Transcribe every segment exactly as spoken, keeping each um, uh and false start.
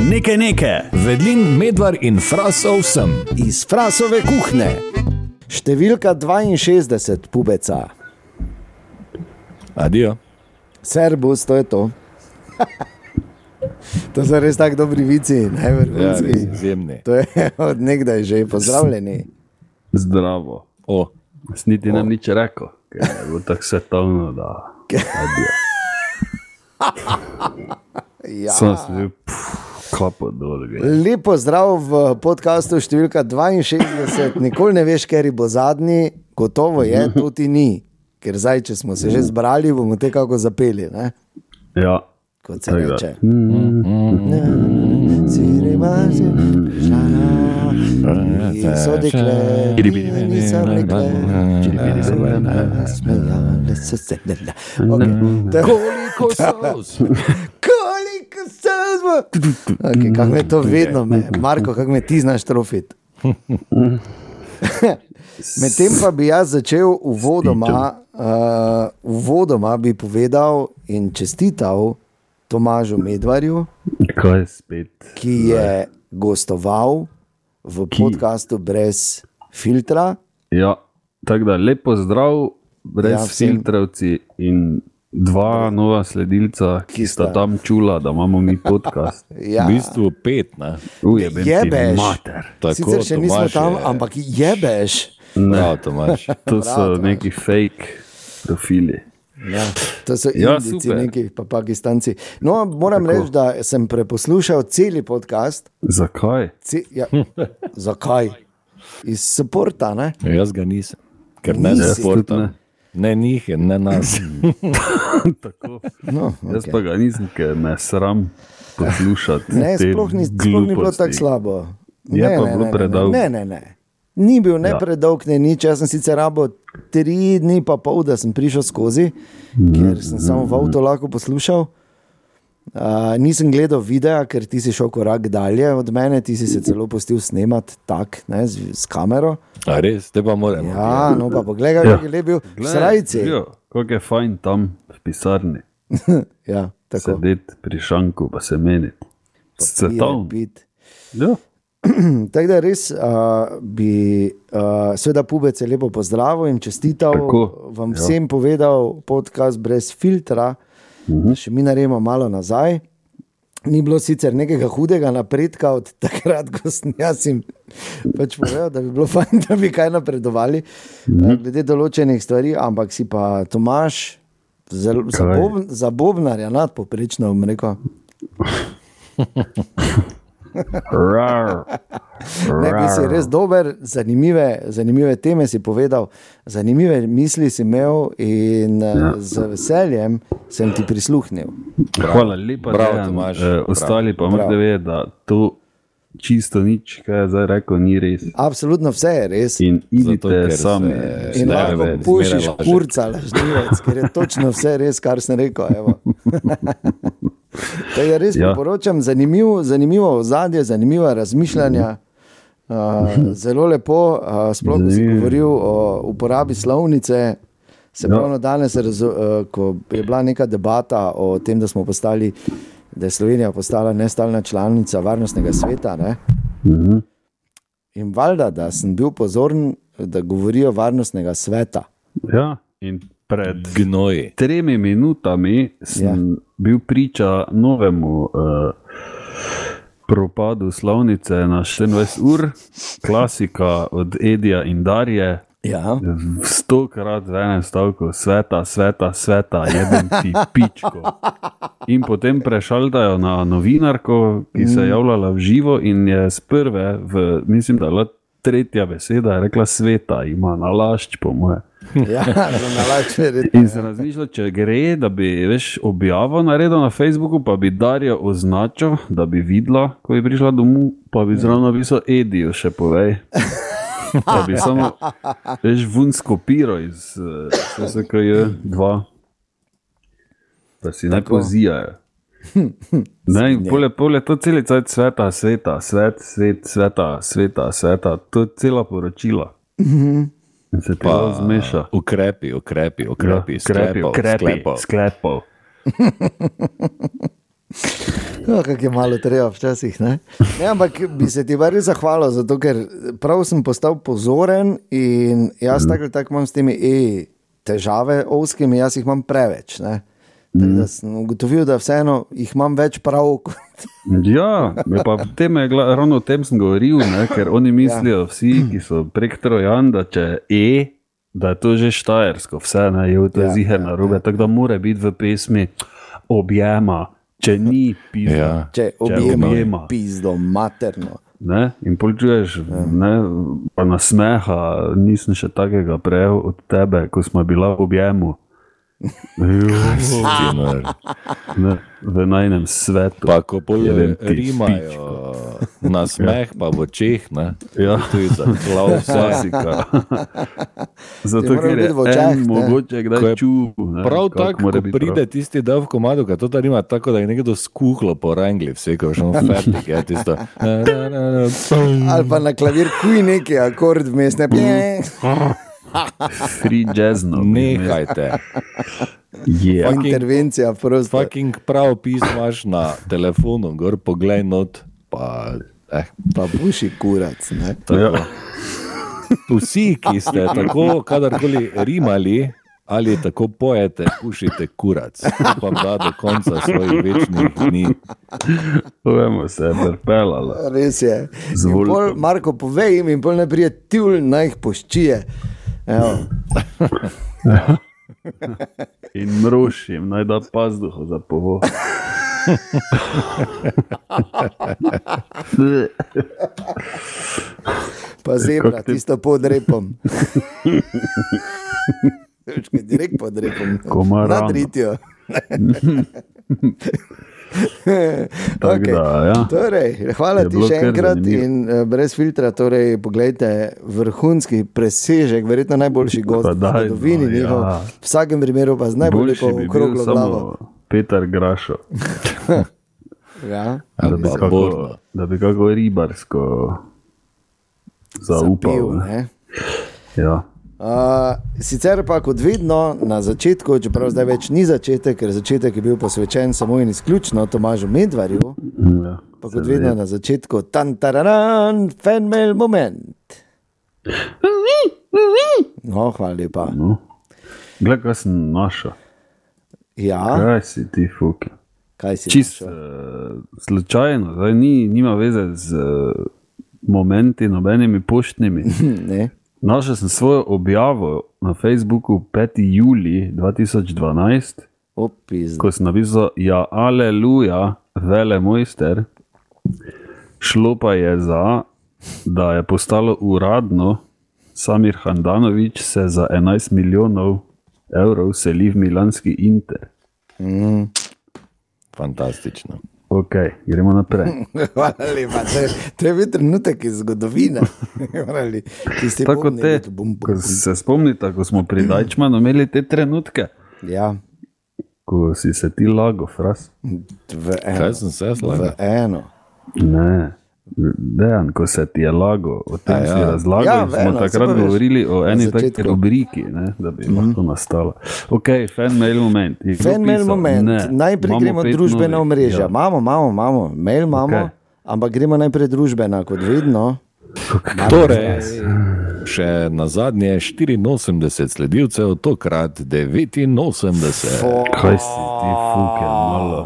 Nekaj nekaj. Vedlin, Medvar in Frasov sem. Iz Frasove kuhne. Številka dvainšestdeset, pubeca. Adijo. Servus, to je to. To so res tako dobri vici, ne vrhunski. Ja, izjemni. To je od nekdaj že, pozdravljeni. Zdravo. O. Jaz niti nam nič rekel, ker je bilo tako svetovno, da... Ja. Sam sem bil kapo dol. Lep pozdrav v podcastu številka dvainšestdeset. Nikoli ne veš, ker bo zadnji, gotovo je, to ti ni. Ker zdaj, če smo se že zbrali, bomo te kako zapeli, ne? Ja. Kot se reče. So dekle, nisem rekle, smejale so se. Koliko sos? Koliko sos bo? Okay, kako me to vedno, me, Marko, kako me ti znaš trofiti. Medtem pa bi jaz začel uvodoma, uh, uvodoma bi povedal in čestital Tomažu Medvarju, Kaj spet? ki je gostoval v Ki? podcastu Brez filtra. Ja, tako da lepo zdrav, brez Ja, ja, vsem. filtravci in dva nova sledilca, ki, Ki ki sta sta- tam čula, da imamo mi podcast. Ja. V bistvu pet, ne? Ujebem ti Jebeš. mater. Tako, Sicer še nismo Tomaž tam, je- ampak jebeš. Prav, Tomaž. To so Bravo, Tomaž. neki fake profili. Ja, to so Ja, Indijci, super. neki pa Pakistanci. No, moram Tako. reči, da sem preposlušal celi podcast. Zakaj? Ce, ja, zakaj? Iz supporta, ne? Jaz ga nisem. Ker ne Nisi. za sporta. Ne. Ne njih, ne nas. Tako. No, Jaz okay. pa ga nisem, ker me sram poslušati. Ne, te sploh ni, sploh ni bilo gluposti. tako slabo. Je ne, pa ne, bilo ne, predolgo. Ne, ne, ne. Ni bil ne Ja. predolg, ne nič. Jaz sem sicer rabo tri dni pa pol, da sem prišel skozi, ker sem samo v avto lahko poslušal. Uh, nisem gledal videa, ker ti si šel korak dalje od mene, ti si se celo pustil snemati tak, ne, z, z kamero. A res, te pa moramo. Ja, no pa poglej, Ja. kako je lep bil v Glej, srajci. jo, kako je fajn tam v pisarni. Ja, tako. Sedeti pri šanku pa se meniti. Svetovno. Pit. Ja. Tako da res uh, bi uh, seveda Pubece lepo pozdravil in čestital, Tako, vam ja. vsem povedal podcast Brez filtra, uh-huh. Še mi naredimo malo nazaj. Ni bilo sicer nekega hudega napredka od takrat, ko sem jaz jim pač povedal, da bi bilo fajn, da bi kaj napredovali uh-huh. glede določenih stvari, ampak si pa Tomaž zelo- za, Kaj? bob, za bobnarja nadpoprečno, bom rekel. Rar. Ne, bi si res dober, zanimive, zanimive teme si povedal, zanimive misli si imel in ja. z veseljem sem ti prisluhnil. Hvala lepa, Bravo, Dejan. Tomaž. Eh, ostali pa Bravo. morate vedeti, da to čisto nič, kaj je zdaj rekel, ni res. Absolutno vse je res. In idite ker sami. se- In ne, lahko ne, pušiš zmeraj lažeš. kurca, lažnivec, ker je točno vse res, kar sem rekel. Evo. To je res, Ja. priporočam, zanimivo, zanimivo ozadje, zanimiva razmišljanja. Uh, zelo lepo, uh, sploh ko si Zanimivo. govoril o uporabi slovnice. Se Ja. pravi, danes, razu, uh, ko je bila neka debata o tem, da smo postali, da je Slovenija postala nestalna članica varnostnega sveta. Ne? Mhm. In valjda, da sem bil pozoren, da govorijo varnostnega sveta. Ja, in pred Gnoji. tremi minutami sem Ja. ja. bil priča novemu uh, propadu slovnice na štiriindvajset ur, klasika od Edija in Darje. Ja. Stokrat v enem stavku, sveta, sveta, sveta, jebem ti pičko. In potem prešaltajo na novinarko, ki se je javljala v živo in je z prve, v, mislim, da je bila tretja beseda, je rekla sveta, ima nalašč, po moje. Ja, za nalač verjetno. In se razmišlja, če gre, da bi veš, objavo naredil na Facebooku, pa bi Darjo označil, da bi videla, ko je prišla domov, pa bi zraven napisal Edijo še povej. Pa bi samo veš, vun skopiral iz uh, S S K J dva, pa si ne pozijajo. Ne, in pole, pole to celi cajt sveta, sveta, svet, svet, sveta, sveta, sveta, to je cela poročila. In se pa zmeša. Ukrepi, ukrepi, ukrepi, Ukrepi, sklepov, ukrepi, sklepov. sklepov. No, kak je malo treba včasih, ne? Ne, ampak bi se ti bar zahvalil, zato ker prav sem postal pozoren in jaz tako ali tako imam s temi e težave ovskimi, jaz jih imam preveč, ne? Tako da sem ugotovil, da vseeno jih imam več prav kot... Ja, pa tem je, ravno o tem sem govoril, ne, ker oni mislijo vsi, ki so prek Trojan, da če e, da je to že štajersko, vse ne, je to ja, ziher na robe, ja, ja. Tako da mora biti v pesmi objema, če ni pizdo. Ja. Če objema, če objema. Pizdo, materno. Ne? In počuješ, ja. Ne, pa nasmeha, nisem še takega prejel od tebe, ko smo bila v objemu. Ne, v najnem svetu. Pa ko bolj rimajo na smeh, pa v očeh, ne? Ja. To je za klasika. Zato, ker je očah, en mogoče kdaj čuv. Prav tako, ko pride prav. Tisti del v komadu, kad to da rima tako, da je nekdo skuhlo po rangli, vse, ko je še on fertik, je tisto. Ali pa na klavir kuj neki akord vmes, ne pije. Free jazz, no. Nehajte. Yeah. Fucking, intervencija, prosto. Fucking prav pis imaš na telefonu, gor poglej not, pa... Eh. Pa buši kurac, ne? Ja. Vsi, ki ste tako kadarkoli rimali, ali tako pojete, pušite kurac. Upam, da do konca svojih večnih dni. Povemo se, prpelala. Res je. In pol, Marko, povej jim in pol ne prije tivl, naj jih poščije. In mrušim, naj da pazduho za povo. Pa zebra, ti... tisto pod repom. Direkt pod repom. Komarano. Nadritijo. Okay. Da, ja. Torej, hvala ti še enkrat in uh, brez filtra, torej poglejte, vrhunski presežek, verjetno najboljši gost v zgodovini no, njihov, ja. V vsakem primeru pa z najbolj lepo okroglo glavo. Petar Grašo. Ja. Da bi, kako, da bi kako ribarsko zaupal. Zapil, ne? Ja. Uh, sicer pa kot vedno na začetku, čeprav zdaj več ni začetek, ker začetek je bil posvečen samo in izključno Tomažu Medvarju, ja, pa kot vedno na začetku tantararan, fanmail moment. No, hvala lepa. No. Glej, kaj sem našel. Ja. Kaj si ti, fuki? Kaj si Čist uh, slučajno, zdaj ni, nima veze z uh, momenti nobenimi poštnimi. Ne. Našel sem svojo objavo na Facebooku peti julij dva tisoč dvanajst, ko sem napisal, ja, aleluja, vele mojster. Šlo pa je za, da je postalo uradno, Samir Handanović se za enajst milijonov evrov seli v milanski Inter. Mm. Fantastično. Ok, gremo naprej. Hvala lepa, to je, to je bil trenutek iz zgodovine. Tako te, bum, bum, ko se spomnite, ko smo pri Dajčmanu imeli te trenutke. Ja. Ko si se ti lago, fras. V eno. Kaj sem se slago? V eno. Ne, Dejan, ko se ti je lago, o tem ja, si razlagal. Ja, smo eno, takrat govorili o eni taki rubriki, ne, da bi mm. lahko nastala. Ok, fan-mail moment. Fan-mail moment. Ne, najprej gremo družbena omrežja. Ja. Mamo, mamo, mamo, mail imamo, okay. Ampak gremo najprej družbena, kot vedno. Torej, še na zadnje štiriinosemdeset sledilcev, tokrat devetinosemdeset. Kaj si ti, fuke, malo.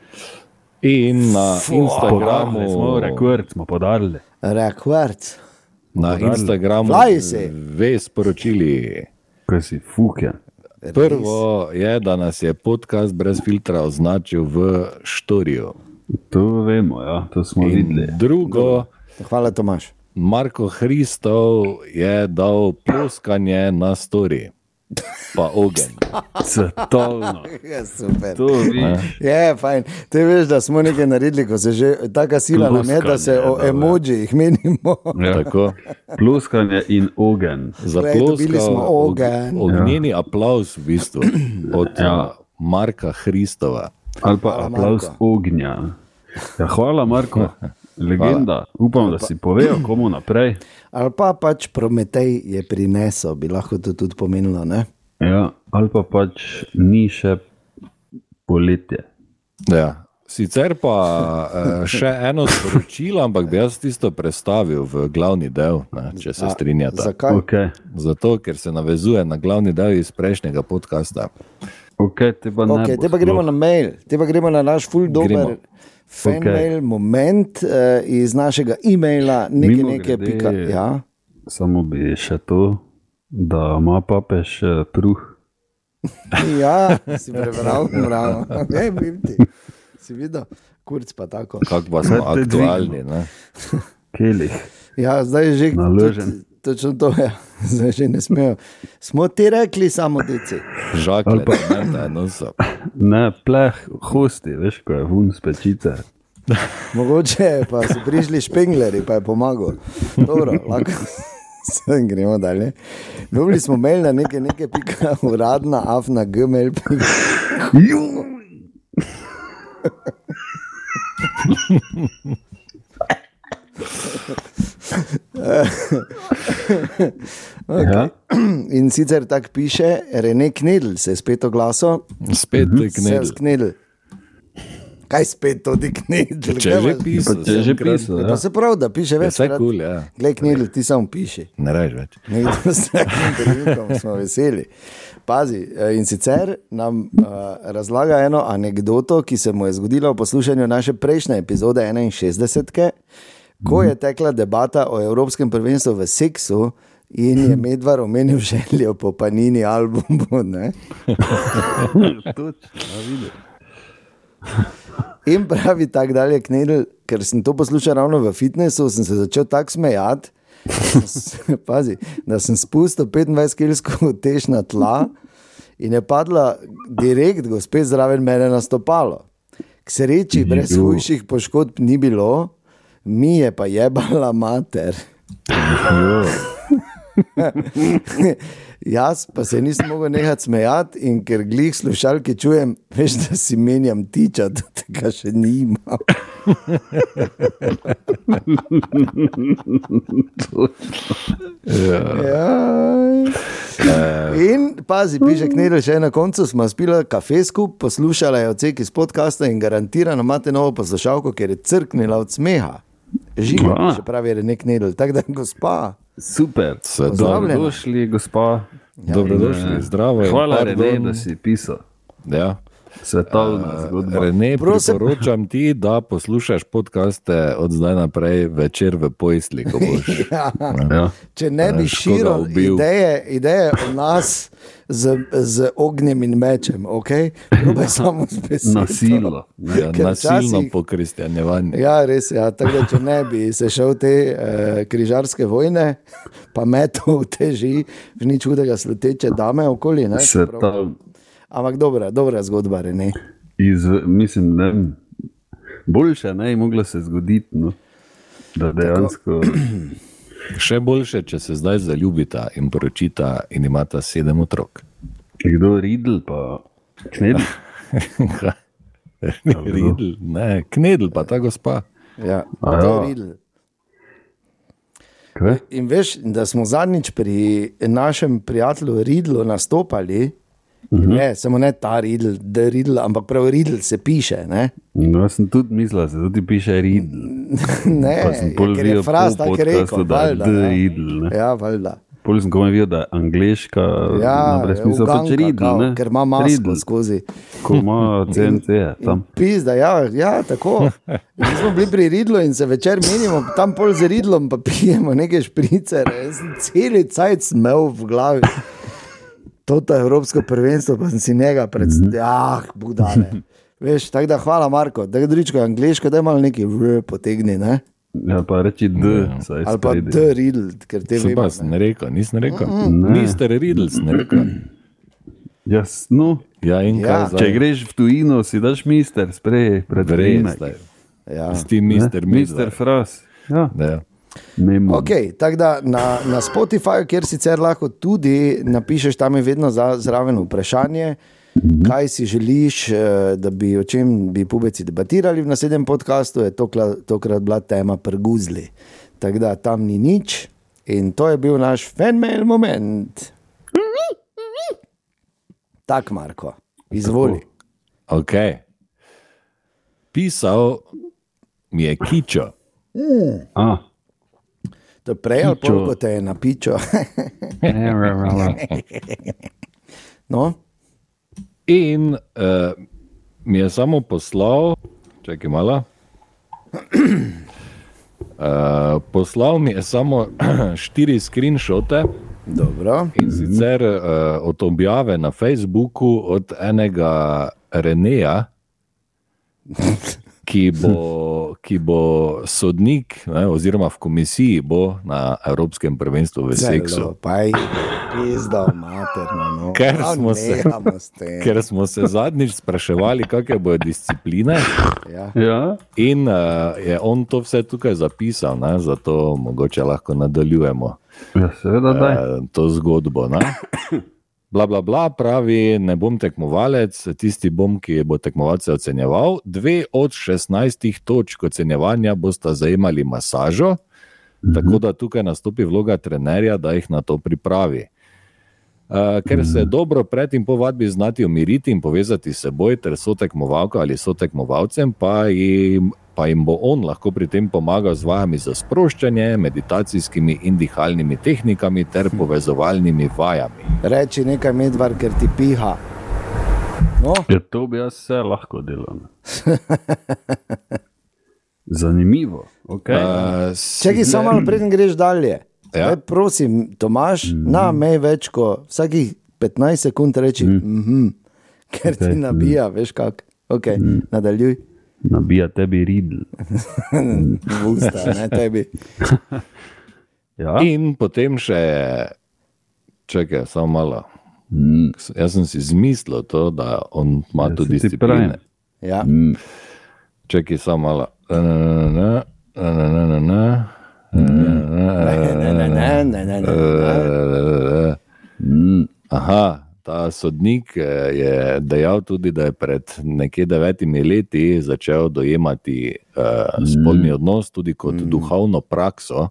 In na Instagramu smo rekord, smo podarili. Rekord. Na Instagramu ve sporočili. Kaj si fuke. Prvo je, da nas je podcast brez filtra označil v štoriju. To vemo, ja, to smo in videli. Drugo, hvala Tomaž. Marko Hristov je dal ploskanje na story. Pa ogen. Svetovno. Ja, super. To vidiš. Je, fajn. Te veš, da smo nekaj naredili, ko se že taka sila nam je, da se o emojih menimo. Ja. Tako. Pluskanje in ogen. Dobili smo ogen. Ognjeni ja. Aplauz v bistvu od ja. Marka Hristova. Ali pa hvala, aplauz Marko. Ognja. Ja, hvala, Marko. Legenda. Hvala. Upam, da si povedal komu naprej. Ali pa pač Prometej je prinesel, bi lahko to tudi pomenilo, ne? Ja, ali pa pač ni še poletje. Ja, Sicer pa uh, še eno sporočilo, ampak bi jaz tisto predstavil v glavni del, ne, če se strinjate. Zakaj? Okay. Zato, ker se navezuje na glavni del iz prejšnjega podcasta. Ok, te pa, Okay, te pa gremo na mail, te pa gremo na naš full dober fanmail okay. moment uh, iz našega e-maila, nekaj nekaj pika. Ja. Samo bi še to, da ima papež uh, pruh. Ja, si prebral, bravo. Okay, vim ti. Si videl? Kurc pa tako. Kako pa smo aktualni, ne? Kelih. Ja, zdaj je že naložen. Točno to, ja. Zdaj že ne smejo. Smo ti rekli samo deci. Žakle, pa, ne, ne, noso. Ne, pleh, hosti, veš, ko je vun z pečice. Mogoče pa so prišli špengleri, pa je pomagal. Dobro, lahko. Zdaj gremo dalje. Dobili smo mail na nekaj, nekaj pika uradna, afna, gmail pika. Okay. Ja. In sicer tak piše Rene Knedl, se je spet oglasil. Spet je Knedl. Knedl. Kaj spet to ti Knedl? Če je že pisal, če je že pisal, ja. Pa se prav, da piše več. Vse cool, ja. Glej, Knedl, ti samo piši. Ne reč več. Nekdo s takim intervjukom smo veseli. Pazi, in sicer nam uh, razlaga eno anegdoto, ki se mu je zgodila v poslušanju naše prejšnje epizode enainšestdesetke, ko je tekla debata o evropskem prvenstvu v seksu in je Medvar omenil željo po Panini albumu, ne? In pravi tak dalje Knedl, ker sem to poslušal ravno v fitnessu, sem se začel tak smejati, pazi, da sem spustil petindvajsetkilsko utež na tla in je padla direkt gospe zraven mene na stopalo. K sreči brez hujših poškodb ni bilo, mi je pa jebala mater. Jaz pa se nisem mogel nehati smejati in ker glih slušalke čujem, veš, da si menjam tiča, da tega še nima. Ja. In pazi, piše Knedl, še na koncu smo spili kafe skup, poslušala je odsek iz podcasta in garantirano imate novo poslušalko, ker je crknila od smeha. Živo, še pravi Rene Knedl, tako da gospa. Super, dobrodošli, gospa. Ja, Dobrodošli, zdravo. Hvala, Rene, da si pisal. Ja. Svetovna zgodba. Rene, Prosim. priporočam ti, da poslušaš podcaste od zdaj naprej večer v Pojsli, ko boš. Ja. Ja. Če ne bi Škoda širil ubil. ideje, ideje o nas z, z ognjem in mečem, okay? Probaj samo s besedo. Nasilo. Ja, Ker nasilno včasih- pokristjanjevanje. Ja, res je. Ja. Tako da, če ne bi se šel te eh, križarske vojne, pa metov teži, nič hudega sleteče dame okoli. Ne? Svetovna. Ampak dobra, dobra zgodba, Rene. Iz, mislim, ne vem, boljše ne je moglo se zgoditi, no, da dejansko. Še boljše, če se zdaj zaljubita in poročita in imata sedem otrok. Kdo Riedl pa Knedl? Riedl, ne, Knedl pa ta gospa. Ja, A to je ja. Riedl. Kaj? In veš, da smo zadnjič pri našem prijatelju Riedlu nastopali, uh-huh. ne, samo ne ta Riedl, da Riedl, ampak prav Riedl se piše, ne? No, jaz sem tudi mislil, da se tudi piše Riedl. Ne, Pa sem pol ker je videl fraz po tako podcastu, rekel, da je valjda. The ne. Riedl, ne. Ja, valjda. Pol sem komaj videl, da je angleška, Ja, naprej smisel pač uganka, Riedl, kao, ne. ker ima masko Riedl, skozi. ko ima C N C tam. Pizda, ja, ja, tako. Mi smo bili pri Riedlu in se večer menimo, tam pol z Riedlom pa pijemo neke špricere. Jaz sem celi cajt smel v glavi. Toto evropsko prvenstvo, pa sem si njega predstavljal. Ah, budale. Veš, tako da hvala Marko, da je drugičko angliško, da je malo neki v potegni, ne? Ja, pa reči D, saj Ali pa spredi. The Riedl, ker te Sem vemo. pa sem rekel, nisem rekel. Ne. Mister Riedl sem rekel. Jaz, no, Ja, in Ja. kaj zdaj? če greš v tujino, si daš mister, sprej, pred Res, primek. zdaj. Ja. S tim mister Mister Medvar. Fras. Ja, Ja. memo. Ok, tako da na, na Spotifyju, kjer sicer lahko tudi napišeš, tam je vedno za, zraven vprašanje, kaj si želiš, eh, da bi o čem bi pubeci debatirali v naslednjem podkastu, je tokla, tokrat bila tema prguzli. Tako da tam ni nič in to je bil naš fanmail moment. Tak, Marko, izvoli. Ok. napisal mi je Kičo. A, To je prej ali Pičo. pol, ko te je napičo. No, In uh, mi je samo poslal, čakaj malo, uh, poslal mi je samo štiri screenshote. dobro. In sicer uh, od objave na Facebooku od enega Reneja, ki bo, ki bo sodnik, ne, oziroma v komisiji bo na Evropskem prvenstvu v seksu. Zelo, pa je pizda, materno. No. Ker Ja, smo se- nehamo s tem. Ker smo se zadnjič spraševali, kakšne bodo discipline, Ja. ja, in uh, je on to vse tukaj zapisal, ne, zato mogoče lahko nadaljujemo. ja seveda daj. Eh, to zgodbo. Ne? Bla, bla, bla, pravi, ne bom tekmovalec, tisti bom, ki bo tekmovalce ocenjeval. Dve od šestnajstih točk ocenjevanja bosta zajemali masažo, mm-hmm. tako da tukaj nastopi vloga trenerja, da jih na to pripravi. Uh, ker se dobro pred in po vadbi znati umiriti in povezati s seboj ter sotekmovalko ali sotekmovalcem, pa jim, pa jim bo on lahko pri tem pomagal z vajami za sproščanje, meditacijskimi in dihalnimi tehnikami ter povezovalnimi vajami. Reči nekaj medvar, ker ti piha. No, Ja, to bi jaz vse lahko delal. ne. Zanimivo. Okay. Uh, čakaj, samo malo preden greš dalje. Ja. Daj, prosim, Tomaž, mm -hmm. na mej več kot vsakih petnajst sekund reči, mm -hmm, ker ti Okej. nabija, veš kak. Ok, mm. nadaljuj. Nabija tebi ridl. V usta, ne tebi. Ja, In potem še, čakaj, samo malo. mm, Jaz sem si izmislil to, da on ima Ja, tudi saj ti pravim. discipline. Ja. mm, Čakaj, samo malo. Na, na, na, na, na, na, na. Ne, ne, ne, ne, ne, ne, ne. mm, Aha, ta sodnik eh, je dejal tudi, da je pred nekje devetimi leti začel dojemati uh, spolni odnos tudi kot duhovno prakso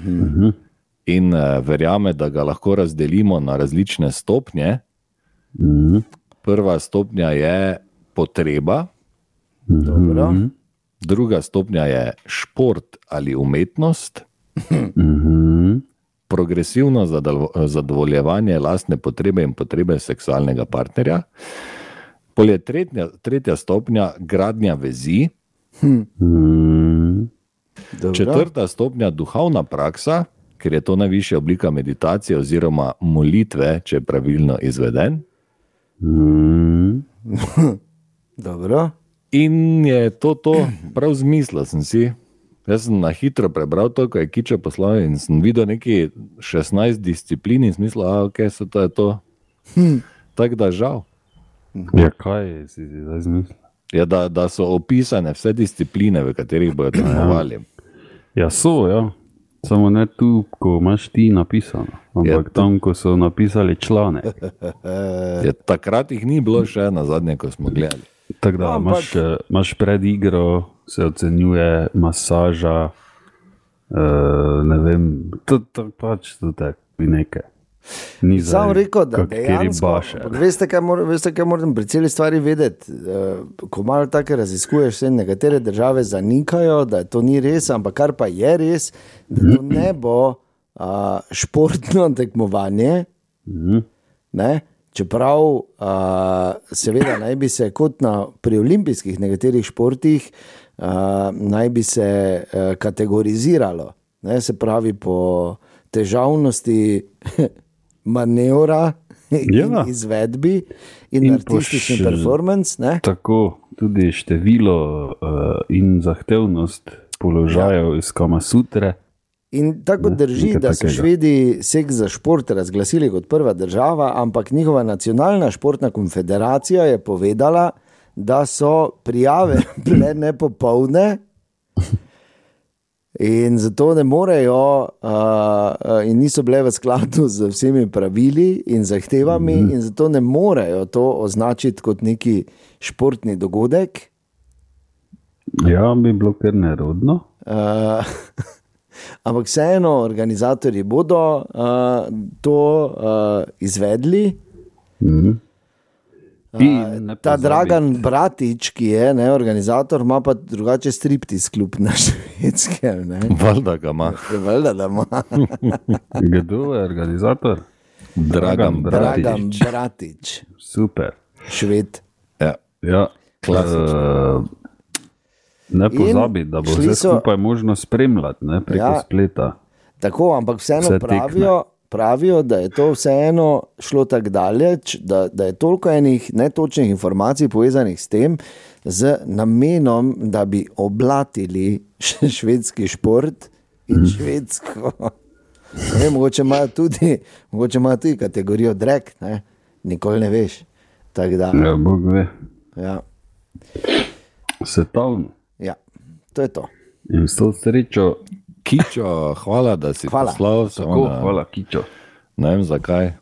in uh, verjame, da ga lahko razdelimo na različne stopnje. mm, Prva stopnja je potreba, Dobro. druga stopnja je šport ali umetnost, mm, progresivno zadov- zadovoljevanje lastne potrebe in potrebe seksualnega partnerja. Pol je tretja, tretja stopnja gradnja vezi, mm, Dobro. četrta stopnja duhovna praksa, ker je to najvišja oblika meditacije oziroma molitve, če je pravilno izveden. mm. Dobro. In je to to, prav zmislil sem si. Jaz sem na hitro prebral to, ko je Kiča poslal in sem videl neki šestnajst disciplin in smisel, da okay, so to je to. Hm. Tako da žal. Ja, kaj si si zdaj zmislil? Je, da, da so opisane vse discipline, v katerih bodo tekmovali. Ja, so, ja. Samo ne tu, ko imaš ti napisano, ampak Ja, ja, tam, ko so napisali člane. Je, takrat jih ni bilo še na zadnje, ko smo gledali. Tako da Ampak- imaš, eh, imaš pred igro, se ocenjuje masaža, uh, ne vem, to, to pač to tako nekaj. Ni Sam zdaj rekel, da kakeri dejansko, baše. ampak veste, kaj, mor, veste, kaj moram pri celi stvari vedeti. Uh, ko malo tako raziskuješ, se nekatere države zanikajo, da to ni res, ampak kar pa je res, da to ne bo uh, športno tekmovanje. Mhm. Ne? Čeprav, uh, seveda, naj bi se kot na, pri olimpijskih nekaterih športih, uh, naj bi se uh, kategoriziralo, ne? Se pravi po težavnosti manevra in Ja. izvedbi in, In in po artistični š- performance. Ne? Tako tudi število uh, in zahtevnost položajev ja. iz Kamasutre. In tako Ne, drži, nekaj da so takega. Švedi seks za šport razglasili kot prva država, ampak njihova nacionalna športna konfederacija je povedala, da so prijave bile nepopolne in zato ne morejo, uh, in niso bile v skladu z vsemi pravili in zahtevami, mm -hmm. in zato ne morejo to označiti kot neki športni dogodek. Ja, bi bilo kar nerodno. Uh, ampak vseeno, organizatorji bodo uh, to uh, izvedli. Mhm. In Ta Dragan Bratič, ki je ne, organizator, ima pa drugače striptiz klub na Švedskem. Valjda ga ima. Valjda da ima. Kdo je organizator? Dragan Bratič. Dragan Bratič. Super. Šved. Ja. Ja. Klasično. Uh, ne pozabi, da bo vse so, skupaj možno spremljati ne, preko ja, spleta. Tako, ampak vseeno Vse pravijo, pravijo, da je to vseeno šlo tako daleč, da, da je toliko enih netočnih informacij povezanih s tem, z namenom, da bi oblatili švedski šport in švedsko. Ne, mogoče imajo tudi, mogoče imajo tudi kategorijo drag, ne? Nikoli ne veš. Tak da, Ja, Bog ve. ja, Svetovno. ja, to je to. In s to srečo, Kičo, hvala, da si Hvala. poslal. tako, Samo da- hvala, Kičo. Ne vem zakaj.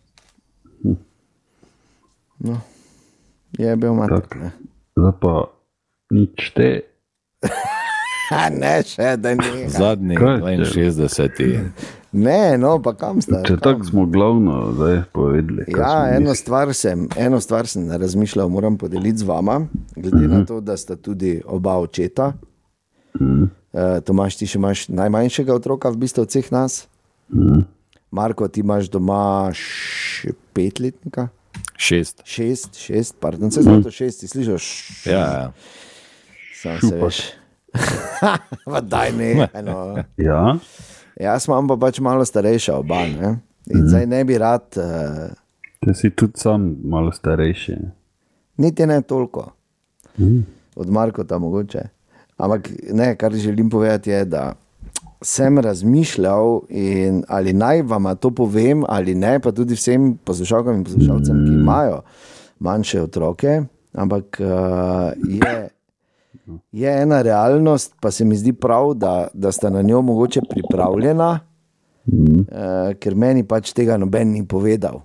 Je bil mater. Tak. Ne. Zdaj pa nič te. Ha, ne, še da ni. Zadnji Kaj, če- dvainšestdeseti. Ne, no, pa kam sta? Če kam? tako smo glavno zdaj povedali. kaj Ja, smo eno mislili. stvar, sem, eno stvar sem razmišljal, moram podeliti z vama, glede na to, da sta tudi oba očeta. Uh, Tomaš, ti še imaš najmanjšega otroka v bistvu od vseh nas. Marko, ti imaš doma š- petletnika, Šest. šest, šest, pardon, se zato šest, ti slišiš? Ja, ja. Sam se veš. Pa daj ne, eno. Ja, Jaz imam pa pač malo starejša oba, ne? In zdaj ne bi rad, uh, ti si tudi sam malo starejši. niti ne toliko, od Markota mogoče. Ampak ne, kar želim povedati je, da sem razmišljal in ali naj vam to povem ali ne, pa tudi vsem poslušalkam in poslušalcem, ki imajo manjše otroke, ampak uh, je, je ena realnost, pa se mi zdi prav, da, da sta na njo mogoče pripravljena, uh, ker meni pač tega noben ni povedal.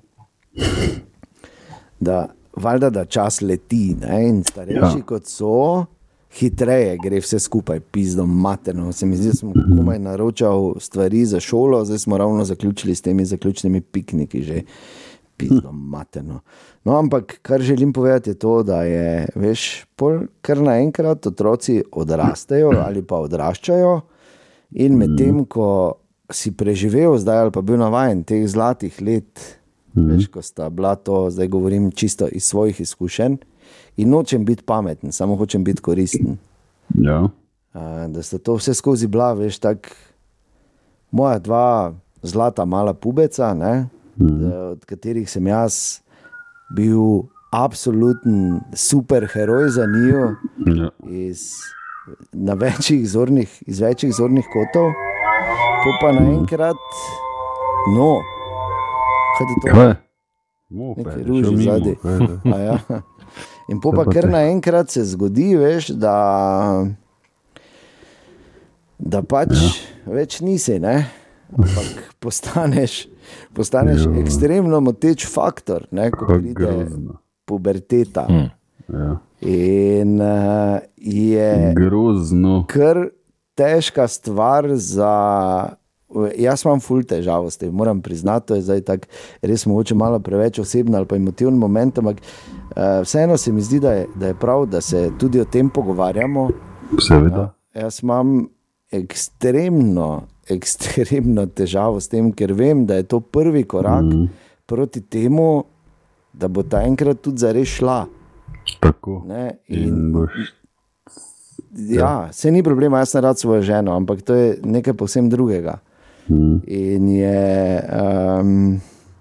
Da, valjda, da čas leti, ne? In starejši ja. kot so, hitreje gre vse skupaj, pizdom materno. Se mi zdi, da smo komaj naročal stvari za šolo, zdaj smo ravno zaključili s temi zaključnimi pikniki že. Pizdom materno. No, ampak kar želim povedati je to, da je, veš, pol kar naenkrat otroci odrastejo ali pa odraščajo in medtem, ko si preživel zdaj ali pa bil navajen teh zlatih let, veš, ko sta bila to, zdaj govorim čisto iz svojih izkušenj, in nočem biti pameten, samo hočem biti koristen. Ja. Uh, da sta to vse skozi bila, veš, tak moja dva zlata mala pubeca, ne, da, od katerih sem jaz bil absoluten super heroj za njiju Ja. iz, na večjih zornih, iz večjih zornih kotov, po pa naenkrat, no, kaj je to? Kaj? Moped, Nekaj je ruži šel mimo, zadaj. kaj je to? A ja. In po Kaj pa pa kar te? naenkrat se zgodi, veš, da, da pač ja. več nisi, ne? Ampak postaneš, postaneš Ja. ekstremno moteč faktor, ne? Ko Kako pride grozno. puberteta. Hm. Ja. In uh, je Grozno. kar težka stvar za. Jaz imam ful težavo s tem, moram priznati, to je zdaj tak res mogoče malo preveč osebno ali pa emotivni moment, ampak uh, vseeno se mi zdi, da je, da je prav, da se tudi o tem pogovarjamo. Seveda. Jaz imam ekstremno, ekstremno težavo s tem, ker vem, da je to prvi korak mm. proti temu, da bo ta enkrat tudi zares šla. Tako. Ne? In In, boš. ja, se ni problema, jaz sem rad svojo ženo, ampak to je nekaj povsem drugega. Mm. In je um,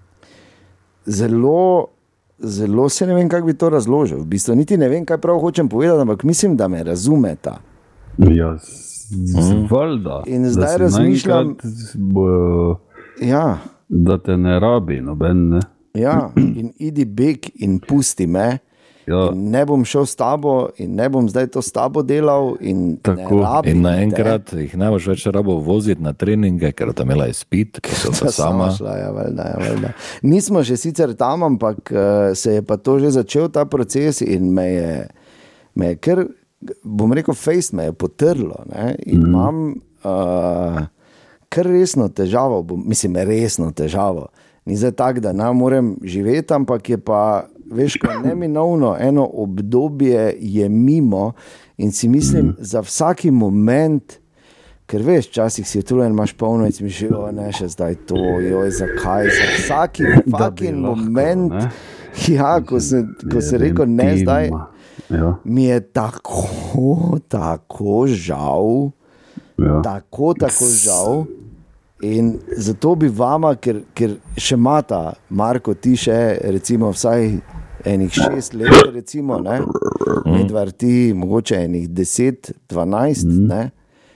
zelo, zelo se ne vem, kako bi to razložil. V bistvu niti ne vem, kaj prav hočem povedati, ampak mislim, da me razumeta. Ja, z- valjda. In Da zdaj si razmišljam- naenkrat bojo, Ja, da te ne rabi noben, ne? ja, in idi beg in pusti me. Ja, In ne bom šel s tabo, in ne bom zdaj to s tabo delal. In Tako. ne rabim In te. naenkrat jih ne boš več rabo voziti na treninge, ker tam imela izpit, ki so Ta pa sama. šla, ja, valjda, ja, valjda. Nismo še sicer tam, ampak uh, se je pa to že začel ta proces in me je, me je kar, bom rekel, face me je potrlo. Ne? In mm. imam uh, kar resno težavo, bom, mislim, resno težavo. Ni zdaj tako, da ne morem živeti, ampak je pa veš, ko neminovno eno obdobje je mimo in si mislim, mm. za vsaki moment, ker veš, včasih si utrujen, imaš polno in si misliš, jo, ne, še zdaj to, joj, zakaj, za vsaki fucking moment, lahko, ja, ko se, ko se rekel, ne, zdaj, ja. Mi je tako, tako žal, ja. tako, tako žal in zato bi vama, ker, ker še mata, Marko, ti še, recimo, vsaj enih šest let, recimo, ne, Medvar ti, mogoče enih deset, dvanajst, mm. ne,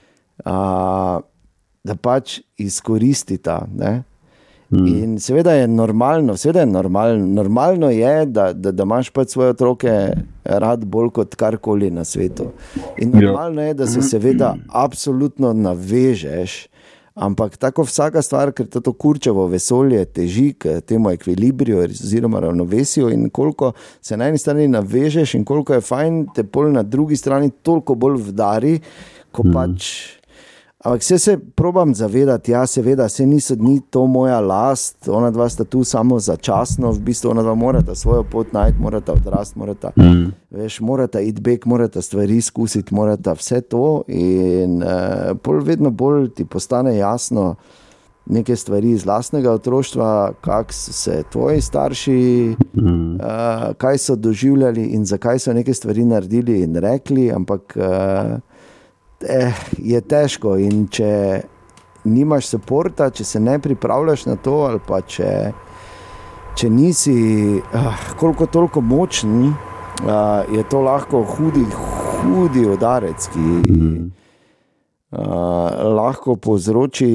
a, da pač izkoristita, ne, mm. in seveda je normalno, seveda je normalno, normalno je, da, da, da imaš pač svoje otroke rad bolj kot karkoli na svetu. In normalno je, da se seveda absolutno navežeš, ampak tako vsaka stvar, ker to kurčevo vesolje teži k temu ekvilibriju oziroma ravnovesju in koliko se na eni strani navežeš in koliko je fajn, te pol na drugi strani toliko bolj vdari, ko mm. pač... Ampak vse se probam zavedati, ja, seveda, se niso dni to moja last, ona dva sta tu samo začasno, v bistvu ona dva morata svojo pot najti, morata odrast, morata, mm. veš, morata iti bek, morata stvari izkusiti, morata vse to in uh, pol vedno bolj ti postane jasno neke stvari iz lastnega otroštva, kak so se tvoji starši, mm. uh, kaj so doživljali in zakaj so neke stvari naredili in rekli, ampak... Uh, Eh, je težko in če nimaš suporta, če se ne pripravljaš na to ali pa če, če nisi ah, koliko toliko močen, ah, je to lahko hudi, hudi udarec, ki mm. ah, lahko povzroči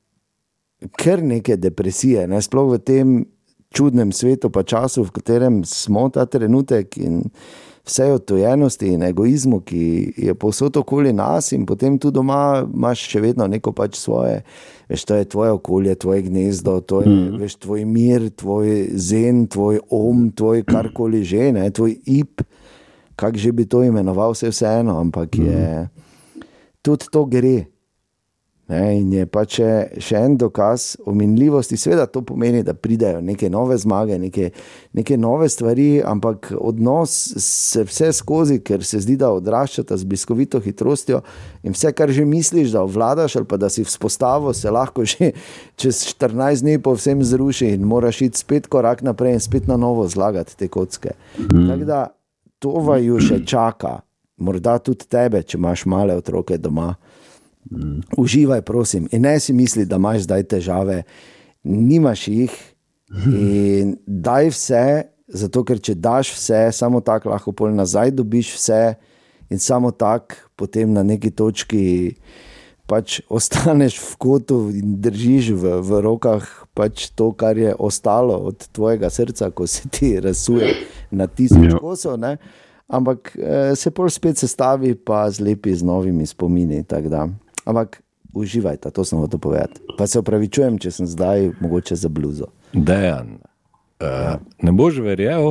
kar neke depresije, ne? Sploh v tem čudnem svetu pa času, v katerem smo ta trenutek in vse odtojenosti in egoizmu, ki je povsod okoli nas in potem tu doma imaš še vedno neko pač svoje, veš, to je tvoje okolje, tvoje gnezdo, to je, mm. veš, tvoj mir, tvoj zen, tvoj om, tvoj karkoli že, ne, tvoj ip, kak že bi to imenoval, vse vseeno, ampak je, tudi to gre. Ne, in je pa še, še en dokaz o minljivosti, seveda to pomeni, da pridejo neke nove zmage, neke, neke nove stvari, ampak odnos se vse skozi, ker se zdi, da odraščata z bliskovito hitrostjo in vse, kar že misliš, da obvladaš ali pa da si vzpostavil, se lahko že čez štirinajst dni povsem zruši in moraš iti spet korak naprej in spet na novo zlagati te kocke. Mm. Tako da to vaju še čaka, morda tudi tebe, če imaš male otroke doma. Mm. Uživaj, prosim, in ne si misli, da imaš zdaj težave, nimaš jih in daj vse, zato ker če daš vse, samo tako lahko pol nazaj dobiš vse in samo tako potem na neki točki pač ostaneš v kotu in držiš v, v rokah pač to, kar je ostalo od tvojega srca, ko se ti razsuje na tisoč kosov, ne? Ampak eh, se pol spet sestavi pa zlepi z novimi spomini, tako da. Ampak uživajte, to sem hotel povedati. Pa se opravičujem, če sem zdaj mogoče za bluzo. Dejan, uh, ne boš verjel,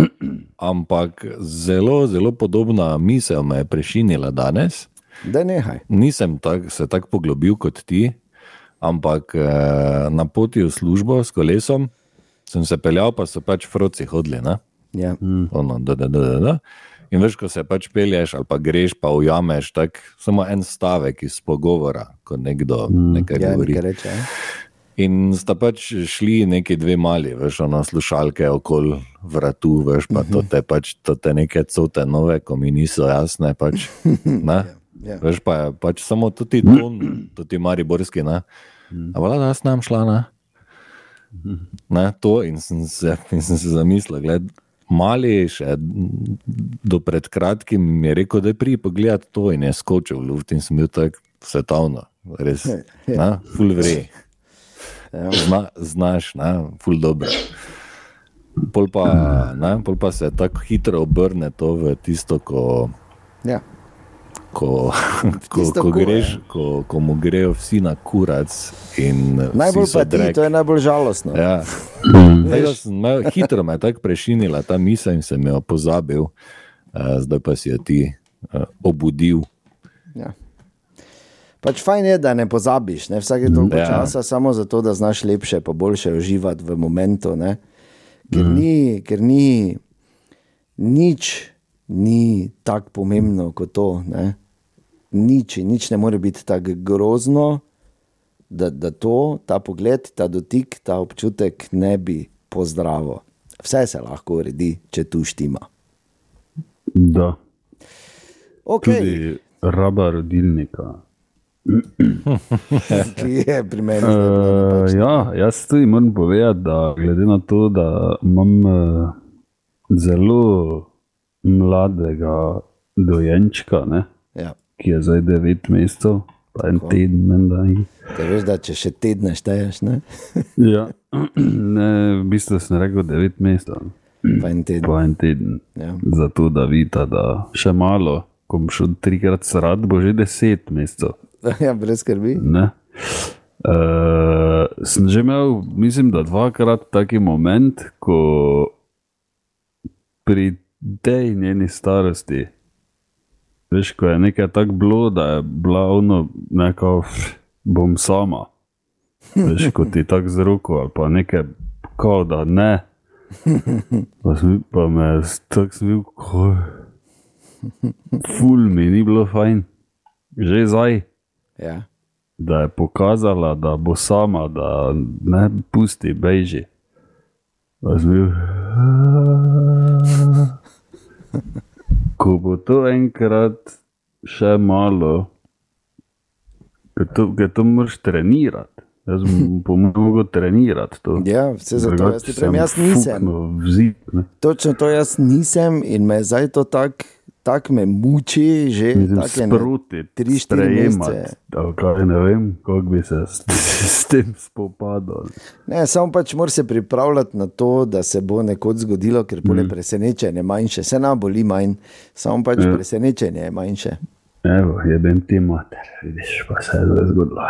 ampak zelo, zelo podobna misel me je prešinila danes. Da nehaj. Nisem tak, se tako poglobil kot ti, ampak uh, na poti v službo s kolesom sem se peljal, pa so pač froci hodili, ne? Ja. Ono, da, da, da, da, da. In veš, ko se pač pelješ ali pa greš, pa ujameš tak, samo en stavek iz pogovora, ko nekdo nekaj ja, govori. Nekaj reče, ja. In sta pač šli neki dve mali, veš, ono slušalke okoli vratu, veš, pa to te pač, to te neke cote nove, ko mi niso jasne, pač, ne? Ja, ja. Veš, pa je pač samo tudi ton, tudi mariborski, ne? A vola, da sem nam šla, ne? Ne, to in sem se, in sem se zamislil, gled, mali še do pred kratkim mi je rekel, da je prij pogledati to in je skočil v luft in sem bil tak svetovno, res, na, ful vrej. Zna, znaš, na, ful dobro. Pol pa, na, pol pa se tako hitro obrne to v tisto, ko, ja. ko, ko, ko, greš, ko, ko mu grejo vsi na kurac in najbolj vsi so pa ti, drek. to je najbolj žalostno. Ja. Sem, hitro me je tako prešinila ta misel in sem jo pozabil, uh, zdaj pa si jo ti uh, obudil. Ja. Pač fajn je, da ne pozabiš, ne? Vsake toliko ja. časa, samo zato, da znaš lepše pa boljše uživati v momentu, ne? ker mm. ni, ker ni, nič ni tako pomembno kot to, ne. Nič, nič ne more biti tako grozno, da, da to, ta pogled, ta dotik, ta občutek ne bi pozdravil. Vse se lahko uredi, če tu štima. Da. Okay. Tudi raba rodilnika. Ki je pri meni. Uh, ja, jaz tudi moram povedati, da glede na to, da imam uh, zelo mladega dojenčka, ne, Ja. ki je zdaj devet mesecev, pa en Tako. teden, menda. Te veš, da če še tedne šteješ, ne? Ja, ne, v bistvu sem rekel devet mesecev, Pa en teden. pa en teden. Ja. Zato, da vidite, da še malo, ko bom šel trikrat srat, bo že deset mesecev. Ja, brez skrbi. Ne? Uh, sem že imel, mislim, da dvakrat taki moment, ko pri tej njeni starosti, veš, ko je nekaj tako bilo, da je bila ono, neko, bom sama, veš, ko ti tako z roko, ali pa nekaj, kao da ne, pa, sem, pa me tako sem bil, ko, ful mi ni bilo fajn, že zdaj. Ja. Da je pokazala, da bo sama, da ne pusti, beži. Pa sem bil, ko bo to enkrat še malo, ker to, ker to moraš trenirati. Jaz bom mogel trenirati to. Ja, vse zato, jaz ti pravim, jaz nisem. Vzit, ne. Točno to jaz nisem in me zdaj to tak, tak me muči že Mislim, take, ne, sproti, tri, štiri sprejemati. mesece. ali Kaj, ne vem, kako bi se s, s tem spopadal. Ne, samo pač moraš se pripravljati na to, da se bo nekoč zgodilo, ker pole Mm. presenečenje manjše. Se nam boli manj, samo pač Ja. presenečenje je manjše. Evo, jebem ti mater, vidiš, pa se je zdaj zgodilo.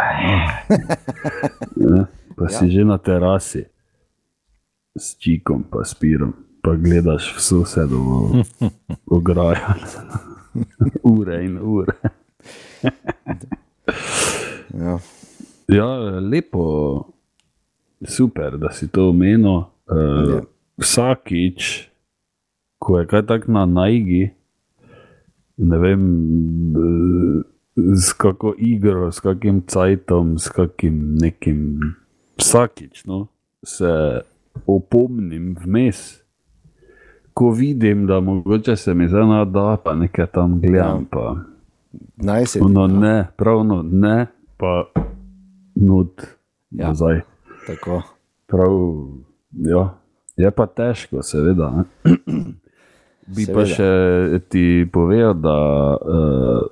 Ja, pa si že na terasi s čikom, pa s pirom, pa gledaš v sosedovo ograjo. Ure in ure. Ja. Ja, lepo, super, da si to omenil. Uh, Ja. Vsakič, ko je kaj tak na najgi, ne vem, eh, s kako igro, s kakim cajtom, s kakim nekim, vsakič, no, se opomnim vmes, ko vidim, da mogoče se mi zdaj nada, pa nekaj tam gledam, Ja. pa Naj se ono ne, pravno ne, pa not Ja. nazaj. tako. Prav, ja, je pa težko, seveda. Ne? Bi Seveda. pa še ti povedal, da uh,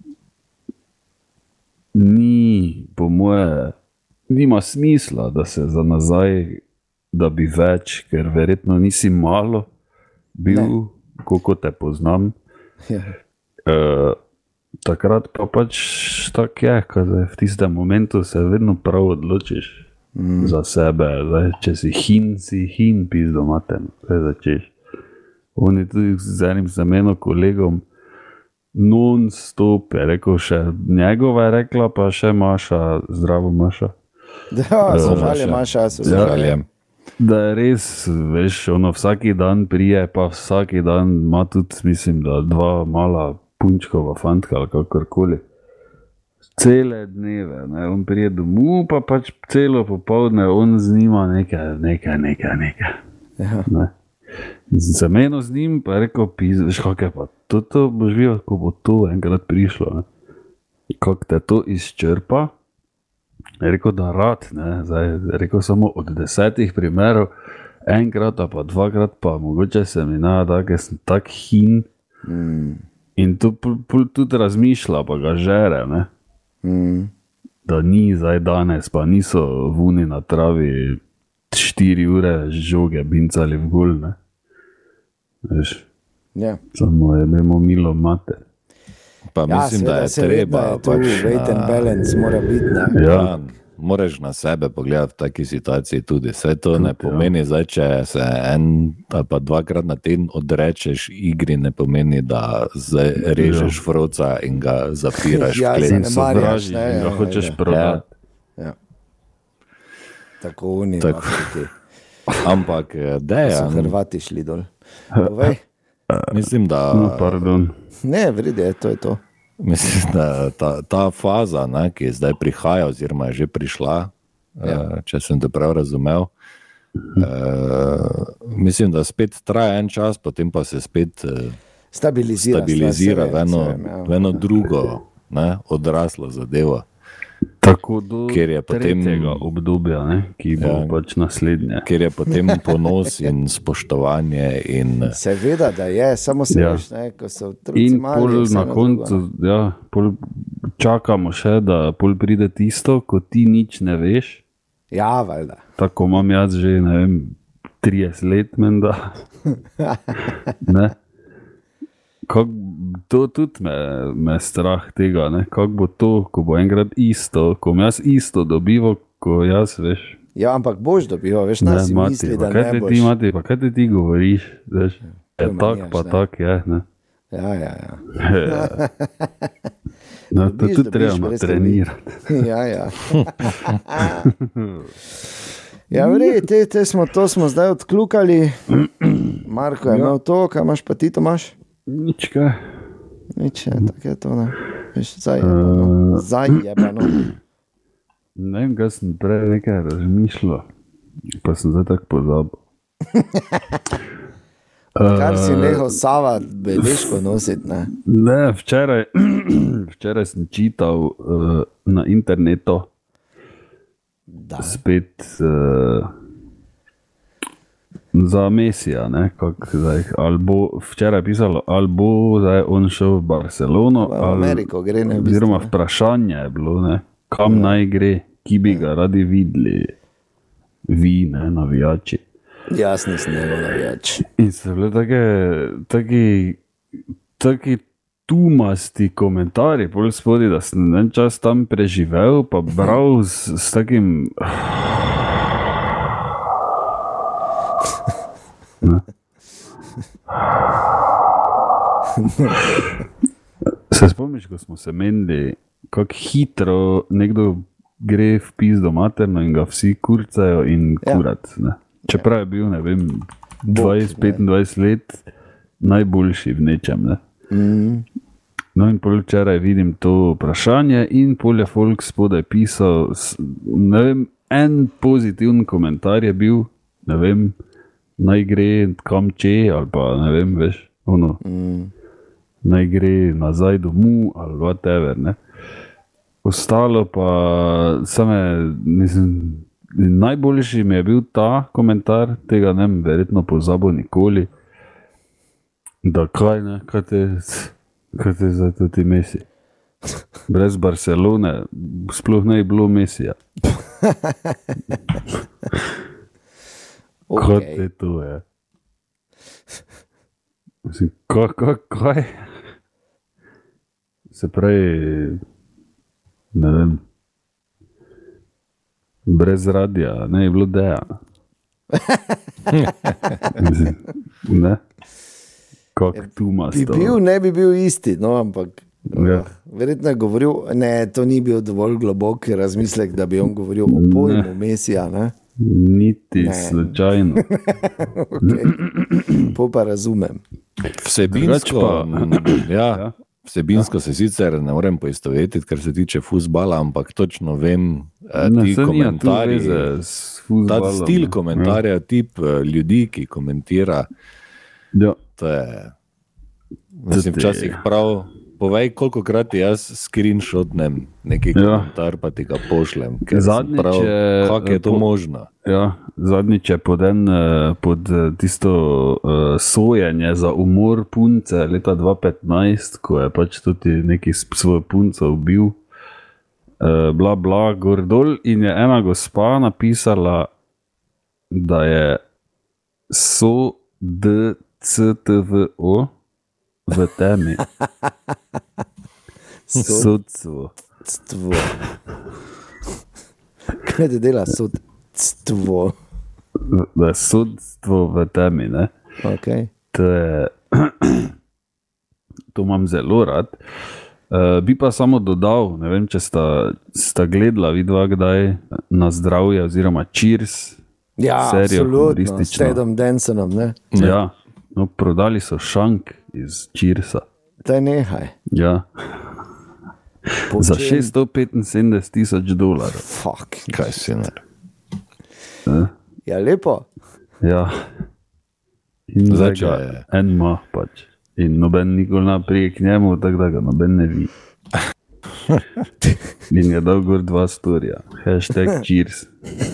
ni, po moje, nima smisla, da se za nazaj, da bi več, ker verjetno nisi malo bil, koliko te poznam. Ja. Uh, takrat pa pač tako je, ko se v tistem momentu se vedno prav odločiš mm. za sebe. Zdaj, če si hin, si hin, pizdo maten, kaj začeš. On je tudi z enim zamenom kolegom non-stop, je rekel še njegova je rekla, pa še Maša, zdravo Maša. Ja, so Maša. žalje, Maša, so Ja. žalje. Žaljem. Da je res, veš, ono vsaki dan prije, pa vsaki dan ima tudi, mislim, da dva mala punčkova fantka ali kakorkoli. Cele dneve, ne, on prije domov, pa pač celo popoldne on z njima nekaj, nekaj, nekaj, nekaj. Ja. Ne. Za meno z njim pa je rekel, pizd, veš kak je pa, to, to boš videl, ko bo to enkrat prišlo, ne. Kako te to izčrpa, je rekel, da rad, ne, zdaj je rekel samo od desetih primerov, enkrat a pa dvakrat pa mogoče se mi nada, ker sem tak hin Mm. in to pol, pol tudi razmišlja, pa ga žere, ne. Mm. Da ni zdaj danes, pa niso vuni na travi štiri ure žoge bincali v gol, ne. Veš, Ja. samo je imamo milo mater. Pa Ja, mislim, da je seveda, treba. seveda, tu pač weight and na- balance mora biti, ne. Ja, Ja, moraš na sebe pogledati v taki situaciji tudi. Vse to ne Tudi, ja. pomeni, zdaj, če se en ali pa dvakrat na teden odrečeš igri, ne pomeni, da zdaj režeš froca in ga zapiraš Ja, v klet. zanemarjaš, sovražiš ne, in ga ja, hočeš ja. prodati. Ja. Tako oni. Tako. Afriki. Ampak deja. So Hrvati šli dol. Povej. Mislim, da... No, pardon. Ne, vrede, to je to. Mislim, da ta, ta faza, ne, ki je zdaj prihaja, oziroma je že prišla, ja. če sem te prav razumel, uh, mislim, da spet traja en čas, potem pa se spet uh, stabilizira, stabilizira v eno, v eno drugo, ne, odraslo zadevo. Tako do tretjega potem, obdobja, ne, ki bo ja, pač naslednje. Ker je potem ponos in spoštovanje. In... Seveda, da je, samo se veš, ja. ko so otroci in mali. Pol na koncu ja, pol čakamo še, da pol pride tisto, ko ti nič ne veš. Ja, valjda. Tako imam jaz že, ne vem, trideset let, menda. Ne. Kak, to tudi me, me strah tega, ne? Kako bo to, ko bo enkrat isto, ko bom jaz isto dobival, ko jaz, veš. Ja, ampak boš dobival, veš, nas si mati, misli, da ne ti, boš. Mati, pa kaj te ti govoriš, veš, je tak, pa ne. Tak je, ne. Ja, ja, ja. No, to tudi treba trenirati. Ja, ja. Ja, vrej, te, te smo, to smo zdaj odklukali. Marko je ja. imel to, kaj imaš pa ti, Tomaš? Nič kaj. Nič, ja, tako je to, ne. Veš, zajebano. Uh, zajebano. Ne vem, kaj sem prej nekaj razmišljal, pa sem zdaj tako pozabil. Kar si nehal Sava beležko nositi, ne? Ne, včeraj, včeraj sem čital uh, na internetu da. spet uh, za Mesija, ne, kak zdaj, ali bo, včeraj je pisalo, ali bo zdaj on šel v Barcelono, v Ameriko gre, ne, oziroma vprašanje je bilo, ne, kam ja. naj gre, ki bi ga radi videli, vi, ne, navijači. Jaz nisem njegov navijač. In so bile take, taki, taki tumasti komentarji, pol spodi, da sem en čas tam preživel, pa bral s, s takim... Ne. Se spomniš, ko smo se menili, kako hitro nekdo gre v pizdo materno in ga vsi kurcajo in kurat, ne. Čeprav je bil, ne vem, dvajset petindvajset let najboljši v nečem, ne. Mm. No in pol včeraj vidim to vprašanje in pol je folk spodaj pisal, ne vem, en pozitiven komentar je bil, ne vem, naj gre kam če, ali pa ne vem, veš, ono, mm. naj gre nazaj domu, ali whatever, ne. Ostalo pa same, mislim, najboljši mi je bil ta komentar, tega ne vem, verjetno pozabil nikoli, da kaj ne, kaj te, kaj te zdaj tudi Messi. Brez Barcelone sploh ne je bilo Messija. Okay. Kaj te to je? Mislim, kaj, kaj, kaj? Se pravi, ne vem, brez radija, ne je bilo deja. Mislim, ne? Kak tu imaš to? Bi bil, ne bi bil isti, no, ampak ja. uh, verjetno je govoril, ne, to ni bil dovolj globok razmislek, da bi on govoril o pojmu Mesija, ne? Niti ne. Slučajno. Okay. Po pa razumem. Vsebinsko, pa, ja, ja. Vsebinsko se sicer ne morem poistovetiti, kar se tiče fuzbala, ampak točno vem, ne, ti komentarji, ta stil komentarja, ja. Tip ljudi, ki komentira, ja. To je, mislim, včasih prav, povej, koliko krat jaz screenshotnem neki ja. Komentar, pa ti ga pošlem, ker zadnjič prav, kako je to po, možno. Ja, zadnjič je pod, en, pod tisto uh, sojenje za umor punce leta dva petnajst, ko je pač tudi neki svoj punco ubil, uh, bla bla, gor dol, in je ena gospa napisala, da je so d C T V O v temi. Sodstvo. Sodstvo. Kaj te dela sodstvo? Da je sodstvo v temi, ne? Okay. To je, to imam zelo rad. Uh, bi pa samo dodal, ne vem, če sta, sta gledala vidva kdaj Na zdravje oziroma Cheers, Ja, serijo absolutno, s humoristično. Tedom Dansonom, ne? Ja, no, prodali so šank iz Cheersa. Daj nehaj. Ja. Po Za čem? šeststo petinsedemdeset tisoč dolarjev. Fuck. Kaj si ne? Ja, lepo. Ja. In Zdaj, zdaj če ga je- en ima pač. In noben nikoli naprije k njemu, tako da ga noben ne vi. In je dal gor dva storija. Hashtag cheers.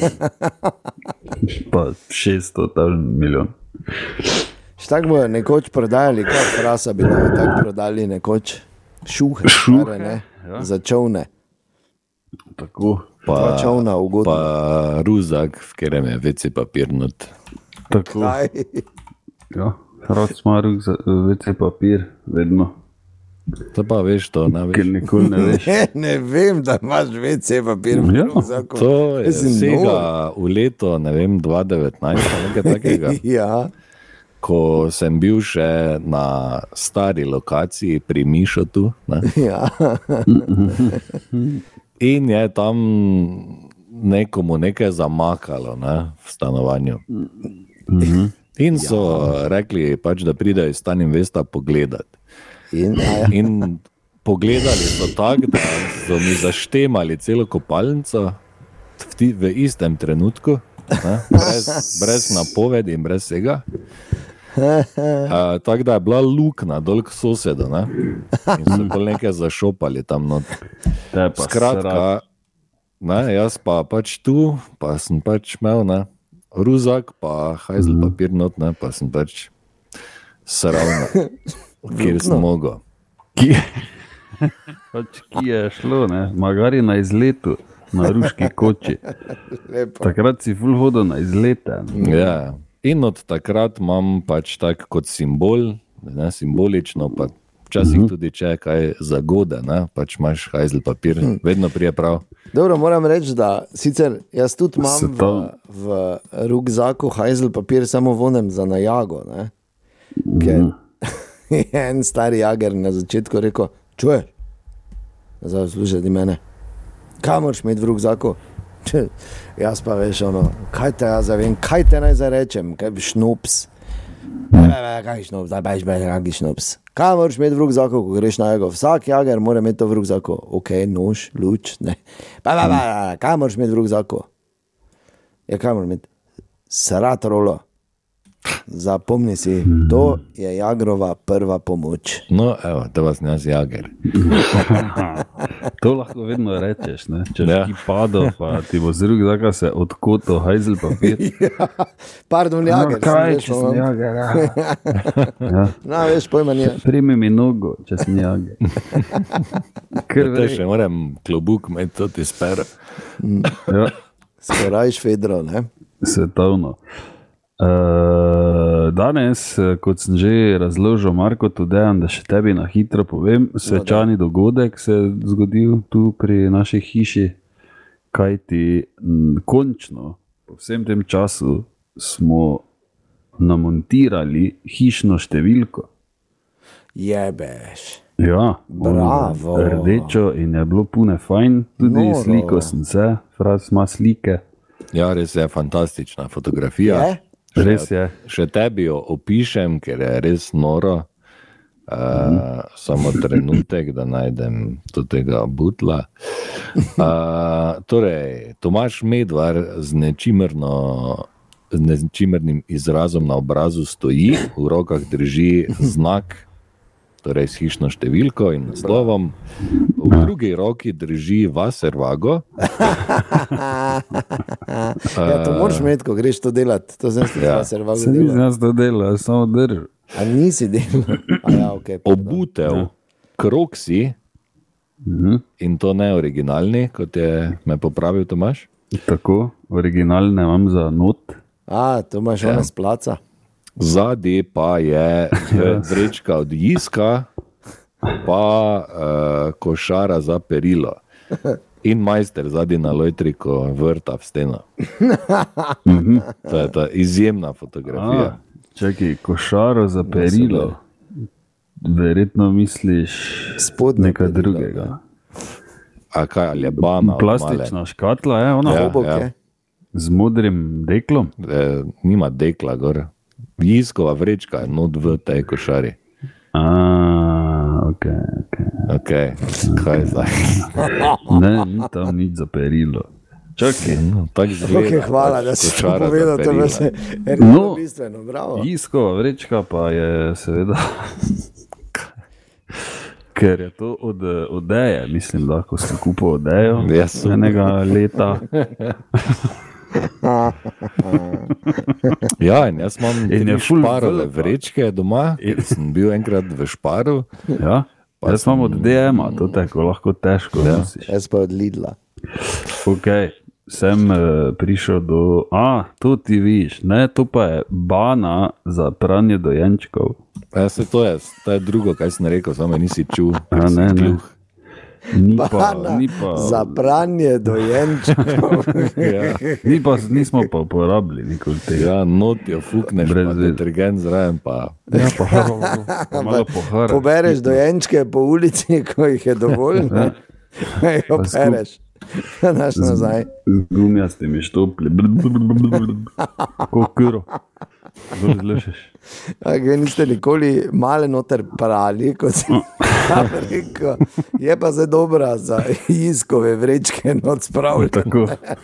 Pa šeststo milijon. Štak bojo nekoč prodajali, kot frasa bi lahko tako prodali nekoč. Šuhe, Šuhe, stare, ne? ja. Za čovne. Tako. Dva čovna ugodno. Pa ruzak, v katerem je veci papir not. Tako. Kaj? Ja. Rad smaruk za ve ce papir, vedno. To pa veš to, ne Ker veš. nikoli ne veš. Ne, ne vem, da imaš ve ce papir v Ja. rukzaku. To je Mislim, vsega v leto, ne vem, dva tisoč devetnajst, ali nekaj takega. Ja, Ko sem bil še na stari lokaciji pri Mišotu, ne, ja. in je tam nekomu nekaj zamakalo, ne, v stanovanju. In so rekli, pač, da pridejo iz Stan Investa pogledat. In, a ja. In pogledali so tako, da so mi zaštemali celo kopalnico v, ti, v istem trenutku, ne, brez, brez napovedi in brez vsega. Uh, tako da je bila luknja dol k sosedu, ne? In so pol nekaj zašopali tam not. Te pa Skratka, ne, jaz pa pač tu, pa sem pač imel, ne, ruzak, pa hajzel papir not, ne, pa sem pač sravno, kjer sem mogel. Ki, pač, ki je šlo, ne? Magari na izletu, na ruški koči. Lepo. Takrat si ful hodil na izlete. Ja. In od takrat imam pač tak kot simbol, ne, simbolično, pa včasih tudi če je kaj zagode, ne, pač imaš hajzel papir, vedno prije prav. Dobro, moram reči, da sicer jaz tudi imam Se v, to- v rukzaku hajzel papir, samo vonem za najago. Ne? Ker je en stari jager na začetku rekel, čuješ, zdaj slušaj mene, kaj moraš imeti v rukzaku? Jaz pa veš, ono, kaj te jaz zavem, kaj te naj zarečem, kaj bi šnops. Kaj šnops, zdaj bejš bejš, kaj šnops. Kaj moraš imeti v rukzaku, ko greš na jago? Vsak jager mora imeti to v rukzaku. Ok, nož, luč, ne. Pa, pa, pa, kaj moraš imeti v rukzaku? Ja, kaj moraš imeti? Srat rolo. Zapomni si, to je jagrova prva pomoč. No, evo, to vas ne jaz jager. To lahko vedno rečeš, ne? Če Ja. ti padel, pa ti bo z rukzaka se odkotil hajzel papir. Ja, pardon, jager. No, kaj, sem če veš, sem ono. jager? Ja. No, veš, pojma nije. Primi mi nogo, če sem jager. Ker To še moram klobuk imeti, to ti spera. ja, Skorajš Fedro, ne? svetovno. Uh, danes, eh, kot sem že razložil, Marko, tudi dejan, da še tebi na hitro povem, svečani dogodek se je zgodil tu pri naši hiši, kajti m, končno, po vsem tem času, smo namontirali hišno številko. Jebeš. Ja, Bravo. ono rdečo in je bilo pune fajn, tudi Noro. sliko sem se, fraz ima slike, Ja, res je fantastična fotografija. Je? res je. Še tebi jo opišem, ker je res noro. Uh, samo trenutek, da najdem do tega butla. Uh, torej, Tomaž Medvar z nečimerno, z nečimernim izrazom na obrazu stoji, v rokah drži znak, torej s hišno številko in naslovom, v drugi roki drži Vaservago. Ja, to moraš imeti, ko greš to delati. To sem ti Ja. ja. servago Se nisem delal. jaz to delal, jaz samo držal. A nisi delal? A ja, ok. Obutev, kroksi, in to ne originalni, kot je me popravil Tomaž. Tako, originalne imam za not. A, to imaš Ja. ona s placa. Zadnji pa je vrečka od jiska, pa uh, košara za perilo. In majster zadnji na lojtriko vrta v steno. To je ta izjemna fotografija. A, čakaj, košaro za perilo. Verjetno misliš Spodnje nekaj perilo, drugega. A kaj, ali je bana? od male? Plastična škatla je ona. Ja. Oboke. Z modrim deklom? E, nima dekla gor. Jiskova vrečka je not v tej košari. A, ok, ok. Ok, kaj zdaj? Ne, ni tam nič za perilo. Čakaj, No, tak zgleda, Okay, hvala, da pač si to košara za povedal, to perila. je se No. no. bistveno, bravo. jiskova vrečka pa je seveda, ker je to od odeje, mislim, da ko sem kupil odejo Ja, super. enega leta. Ja, in jaz imam In tri je ful šparove velika. vrečke doma, ker sem bil enkrat v Šparu. Ja, jaz imam od D M-a, to tako lahko težko nosiš. Jaz pa od Lidla. Ok, sem uh, prišel do, a, to ti vidiš, ne, to pa je bana za pranje dojenčkov. Ja, se to je, to je drugo, kaj sem rekel, samo nisi čul. ker A, si ne, ne. gluh. Ni pa, Bana ni pa, za pranje dojenčkov. Ja, ni pa, nismo pa uporabili nikoli tega. ja not jo fukneš, Brez pa veze. detergent zraven, pa Ja, pa, pa malo poharaš. Pobereš dojenčke po ulici, ko jih je dovolj, ne? Jih Pa skup- opereš. Naš nazaj. Z gumijastimi štopli. Ko kuro. Zelo zlešeš. Kaj niste nikoli male noter prali, kot si rekel. Je pa zdaj dobra za iskove vrečke noc spravljati. Tako.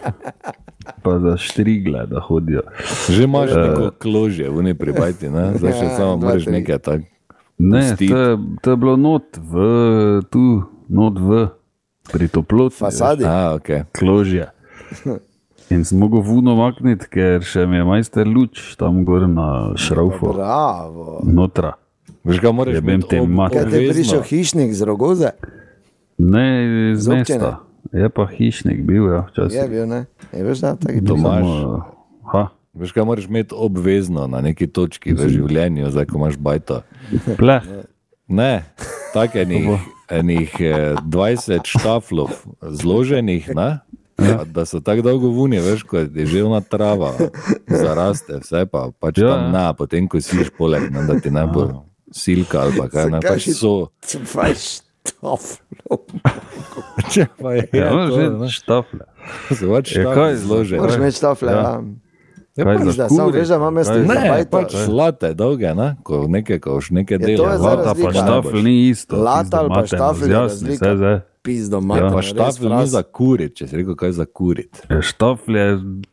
Pa za štrigle, da hodijo. že imaš neko kložje v ne pribajti, ne? Zdaj še Ja, samo dva, moraš tri. nekaj tak. Ne, Pustiti. to je, to je bilo not v, tu, not v, pri toplotni. Fasadi. A, ok. Kložje. In sem mogel vuno makniti, ker še mi je majster luč tam gor na šraufu, Bravo. notra. Veš, kaj moraš Jebem imeti te ob- mater. Kaj te je prišel obvezno? hišnik z rogoze? Ne, z Z občine? mesta. Je pa hišnik bil, ja, Je včasih. bil, ne? Je veš, da taki To bil. imaš. Samo, ha, Veš, kaj moraš imeti obvezno na neki točki v življenju, zdaj ko imaš bajto. pleh. Ne, tako enih, enih eh, dvajset štaflov zloženih, ne? Ja. Da so tako dolgo vunje, veš, ko je že ona trava, zaraste, vse pa pač Ja, ja, tam ja. na, potem ko siš poleg, ne, da ti ne bo silka ali pa kaj, ne, Zakaj pač si- so. Vaj štoflo. Če pa je, Ja, to, že ne, štafle. so pač Ja, štafli kaj, zloženi. Moraš Kaj? imeti štofle, Ja. ja. Ja, Kaj pač za Pizda, samo kurit? veš, da imam jaz Kaj tudi za- za Ne, bajto. pač late dolge, ne, ko nekaj, ko už nekaj Ja, to dela. je zdaj Lata pa razlika. štafl ni isto. Lata pizda ali pa materna, štafl je zjasni razlika. se zdaj. Pizdo, Ja. mater, Pa res štafel ni fras. za kurit, če si rekel, kaj za kurit. Ja, štafl je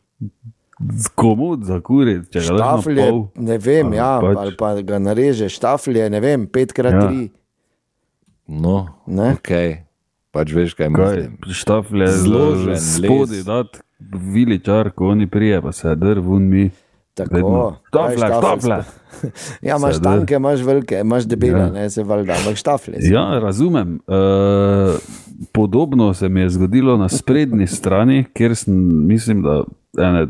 z komod za kurit, če ga daš na Štafl je, pol. ne vem, Ali ja, pač- ali pa ga narežeš. Štafl je, ne vem, pet krat Ja. tri. No, Ne? ok, pač veš, kaj Kaj, mislim. štafl je Zložen spodi, les. dat viličar, ko oni prije, pa se drvun mi. Tako. Vedno. Kaj Štafle, štafl štafle. Ja, imaš Sedaj. tanke, imaš velike, imaš debele, Ja. ne, se valjda, ampak štafle. so. Ja, razumem. E, podobno se mi je zgodilo na sprednji strani, kjer sem, mislim, da ene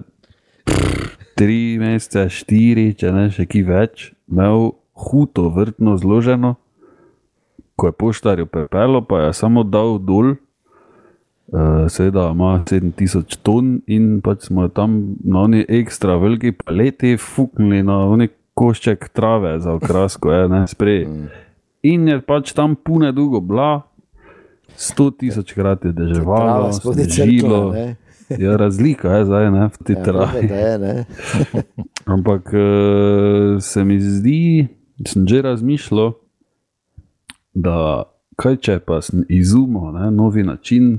tri mesece, štiri, če ne še ki več, imel huto vrtno zloženo, ko je poštarju prepelo, pa je samo dal dol. Uh, seveda ima sedem tisoč ton in pač smo tam na oni ekstra veliki paleti fuknili na oni košček trave za okrasko, je, ne, sprej. Mm. In je pač tam pune dolgo bila, sto tisoč krat je Trava deževalo, spodaj snežilo. crkla, ne. Ja, razlika je zdaj, ne, v tej Ja, travi. da je, ne. Ampak uh, se mi zdi, sem že razmišljal, da kaj če pa sem izumil ne, novi način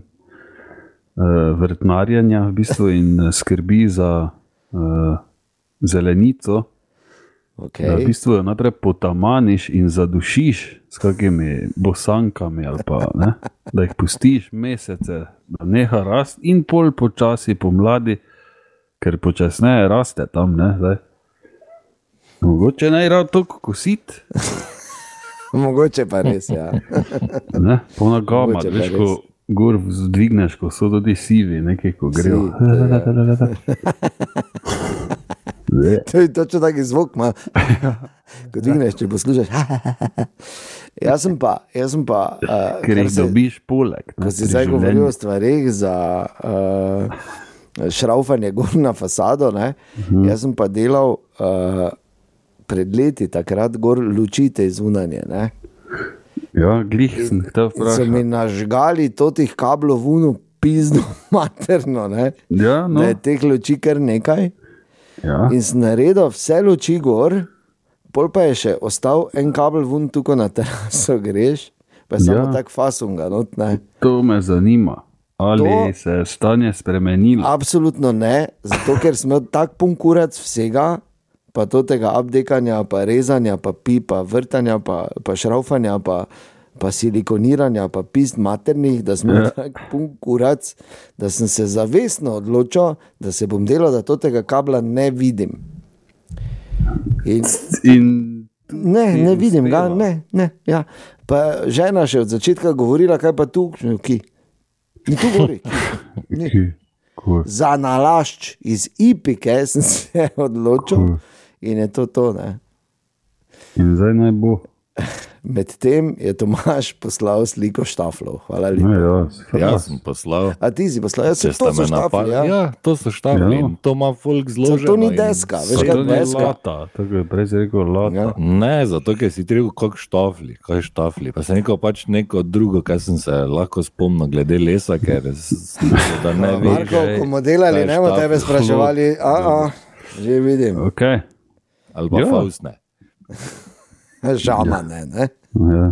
uh, vrtnarjenja v bistvu in eh, skrbi za uh, zelenico, Okay. da v bistvu jo najprej potamaniš in zadušiš s kakimi bosankami ali pa ne, da jih pustiš mesece, da neha rast in pol počasi pomladi, ker počasneje raste tam, ne, zdaj. Mogoče naj rad toliko kositi, Mogoče pa res, ja. ne, polna gama, Mogoče pa veš, res. ko gor zdvigneš, ko so tudi sivi, nekaj, ko grejo. Ne. To je točno taki zvok, ma. Ko dvigneš, če poslušaš. Jaz sem pa, jaz sem pa, uh, Ker jih dobiš poleg. ne, ko si pri zdaj življenju. govoril o stvarih za uh, šraufanje gor na fasado, ne? Mhm. Jaz sem pa delal uh, pred leti takrat gor lučite zunanje, ne? Ja, glih sem hotel In so mi vprašati. nažgali totih kablov vuno pizdo materno, ne? Ja, no. Da je teh luči kar nekaj. Ja. In sem naredil vse luči gor, pol pa je še ostal en kabel vun tukaj na teraso, greš, pa je samo Ja. tak fasunga, not, ne. To me zanima. Ali To- se je stanje spremenilo? Absolutno ne, zato ker sem imel tak pun kurac vsega, pa to tega abdekanja, pa rezanja, pa pi, pa vrtanja, pa, pa šraufanja, pa, pa silikoniranja, pa pist maternih, da sem imel Ja. tak pun kurac, da sem se zavestno odločil, da se bom delal, da to tega kabla ne vidim. In In ne, ti ne vidim ga, uspeva? ne, ne. Ja. Pa žena še od začetka govorila, kaj pa tu, ki. Ni tu gori. Ni. Ki- ko- Za nalašč iz Ipike sem se odločil in je to to. Ne. In zdaj naj bo. Medtem je Tomaž poslal sliko štaflov. Hvala No, lepa. ja, Jaz sem poslal. A ti si poslal, jaz sem Če to sta so me štafli. napadli. Ja. Ja, to so štafli. Ja. In to ima folk Samo zloženo. to ni in deska, veš, so- kaj To ni deska. lata, tako je prej si rekel lata. Ja. Ne, zato ker si rekel, kako štafli, kaj štafli. Pa sem rekel pač neko drugo, kar sem se lahko spomnil, glede lesa, ker s- sem mislil, da ne veš. Marko, ko bomo delali, kaj je ne bomo tebe štafl. spraševali, a, a, že vidim. Okay. Ali pa Ja. faustne. Žama ne, ne. Ja.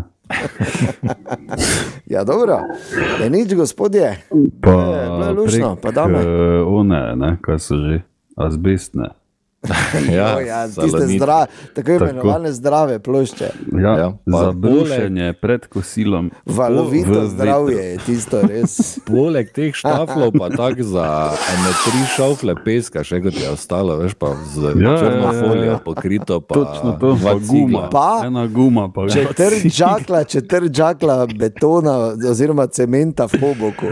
Ja, dobro. Je nič, gospodje. Pa, Je, bilo je luštno, pa dame. uh, one, ne, kaj so že, azbestne. Ja, O, ja, tiste salonit. zdrave, tako Tako. imenovane zdrave plošče. Ja, Ja, pa za brušenje pred kosilom. Valovito v zdravje vetru. je tisto res. Poleg teh štaflov pa tako za ene tri šafle peska, še kot je ostalo, veš, pa z Ja, črno ja, ja, ja. folijo pokrito, pa Točno to, dva pa cigla. guma. Pa- Ena guma. Pa Četrt žakla, četrt žakla betona oziroma cementa v hoboku.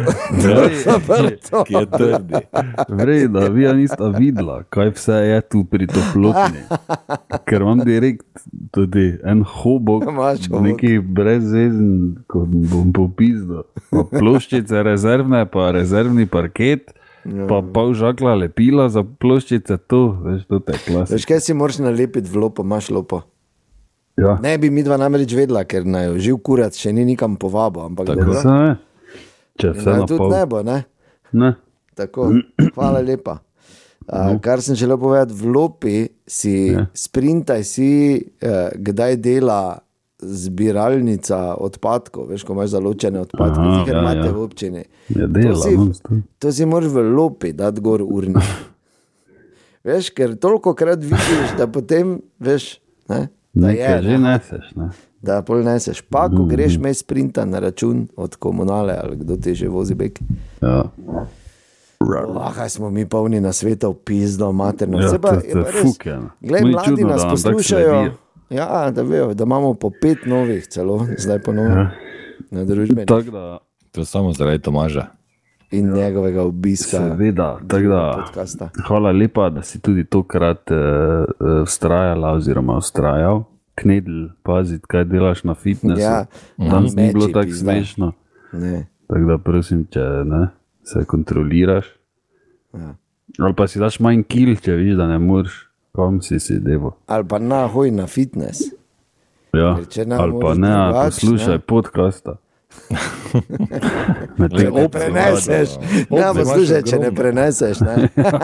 Ja, Ki je trdi. Vrej, da vi nista videla, kaj vse je tu pri toplotni. Ker imam direkt tudi en hobok, Imaš hobok. neki brezvezen, ko bom popizdal. Pa ploščice rezervne, pa rezervni parket, pa pol žakla lepila za ploščice, to, veš, to te klasi. Veš, kaj si moraš nalepiti v lopo, imaš lopo. Ja, Ne bi mi dva namreč vedela, ker naj živ kurac še ni nikam povabo, ampak Tako. dobro. vse ne. Če vse Naj na tudi pol. ne bo, ne? Ne. Tako, hvala lepa. Uh, kar sem želel povedati, v lopi si, Ja. sprintaj si, uh, kdaj dela zbiralnica odpadkov, veš, ko imaš zaločene odpadke, Aha, ker ja, imate ja. v občini. Je To dela, si, no, sto- to si moraš v lopi dati gor urnik. Veš, ker toliko krat vidiš, da potem, veš, ne, da je, nekaj že ne, neseš. Ne. da pol neseš. Pa, ko greš me sprinta na račun od komunale ali kdo ti že vozi bek. Ja. Oh, kaj smo mi polni na svetu, pizdo, materno. Ja, Saj pa- to- je to pa je res. fuk, ja. Glej, Ni mladi čudno, nas da nam tako poslušajo. sledijo. Ja, da vejo, da imamo po pet novih celo, zdaj ponovno Ja. na družbeni Tako da, To samo zaradi Tomaža. in njegovega obiska seveda, tako da. podcasta. Hvala lepa, da si tudi tokrat uh, vztrajala oziroma vztrajal. Knedl, paziti, kaj delaš na fitnessu. Ja, Danes ni meči, bilo tako pizda. smešno. Ne. Tako da prosim, če ne, se kontroliraš. Ja. Ali pa si daš manj kil, če vidiš, da ne moreš, kam si si devo. Ali pa na hoj na fitness. Ja. Ker če ne Ali pa moreš ne, drugače, poslušaj ne. podcasta. Medtem Če ne ko- preneseš, Ob- ne, ob- poslušaj, imaš če ne ogromno. preneseš, ne.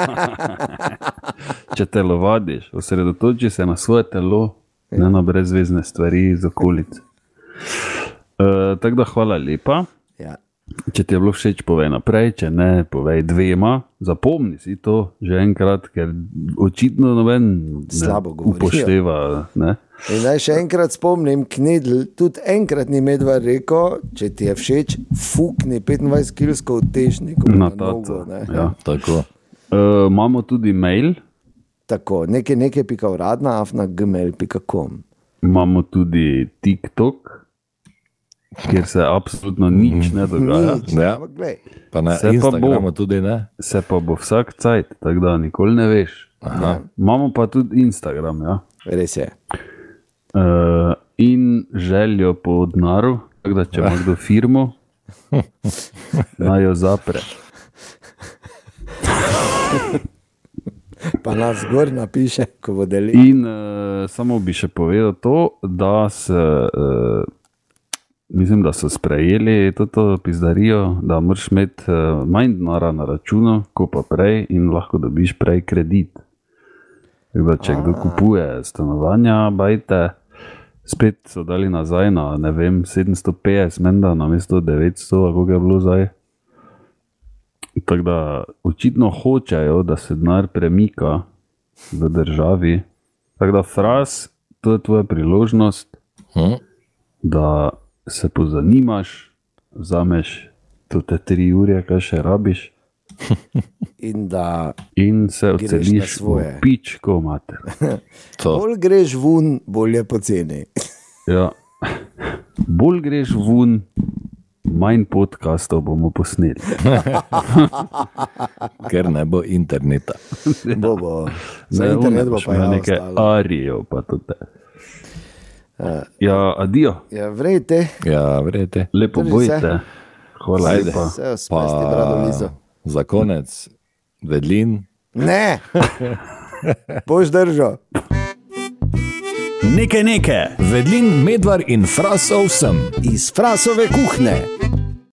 Če telovadiš, osredotoči se na svoje telo, ne na brezvezne stvari iz okolice. Uh, tako da hvala lepa. Ja. Če ti je bilo všeč, povej naprej, če ne, povej dvema. Zapomni si to že enkrat, ker očitno noben ne Slabo govorijo. upošteva. Ne? In naj še enkrat spomnim, Knedl, tudi enkrat ni medvar rekel, če ti je všeč, fukni petindvajset kilskov težnikov Na na nogo. taco. Ne. Ja. Tako. Uh, imamo tudi mail, Tako, nekaj, nekaj pika uradna, afna gmail pika com. imamo tudi TikTok, kjer se absolutno nič ne dogaja. Nič, Ja. ampak glej. Pa na Se pa Instagramu bo. tudi ne. Se pa bo vsak cajt, tako da nikoli ne veš. Aha. Imamo pa tudi Instagram, ja. Res je. Uh, in željo po denaru, tako da če ima kdo firmo, naj jo zapre. Pa nas zgor napiše, ko bo delil. In uh, samo bi še povedal to, da se uh, mislim, da so sprejeli to pizdarijo, da moraš imeti uh, manj denarja na računu, kot pa prej in lahko dobiš prej kredit. Da, če kdo kupuje stanovanja, bajte, spet so dali nazaj na, ne vem, sedemsto petdeset, menda, na mesto devetsto, kako je bilo zdaj. Tako da očitno hočejo, da se denar premika v državi. Tako da, Fras, to je tvoja priložnost, hmm? da se pozanimaš, vzameš te tri ure, kaj še rabiš. In da in se odseliš v pičko mater. Bolj greš vun, bolje poceni. Ja. Bolj greš vun, manj podcastov bomo posneli. Ker ne bo interneta. Bo, bo. Za ne, internet bo pa ja nekaj arijo pa tudi. Ja, adijo. Ja, vrejte. Ja, vrejte. Lepo bojte. Hvala lepa. Se ospesti, brado Lizo. Za konec, Vedlin. Ne, boš držal. Nekaj, nekaj, Vedlin, Medvar in Frasov sem. Iz Frasove kuhne.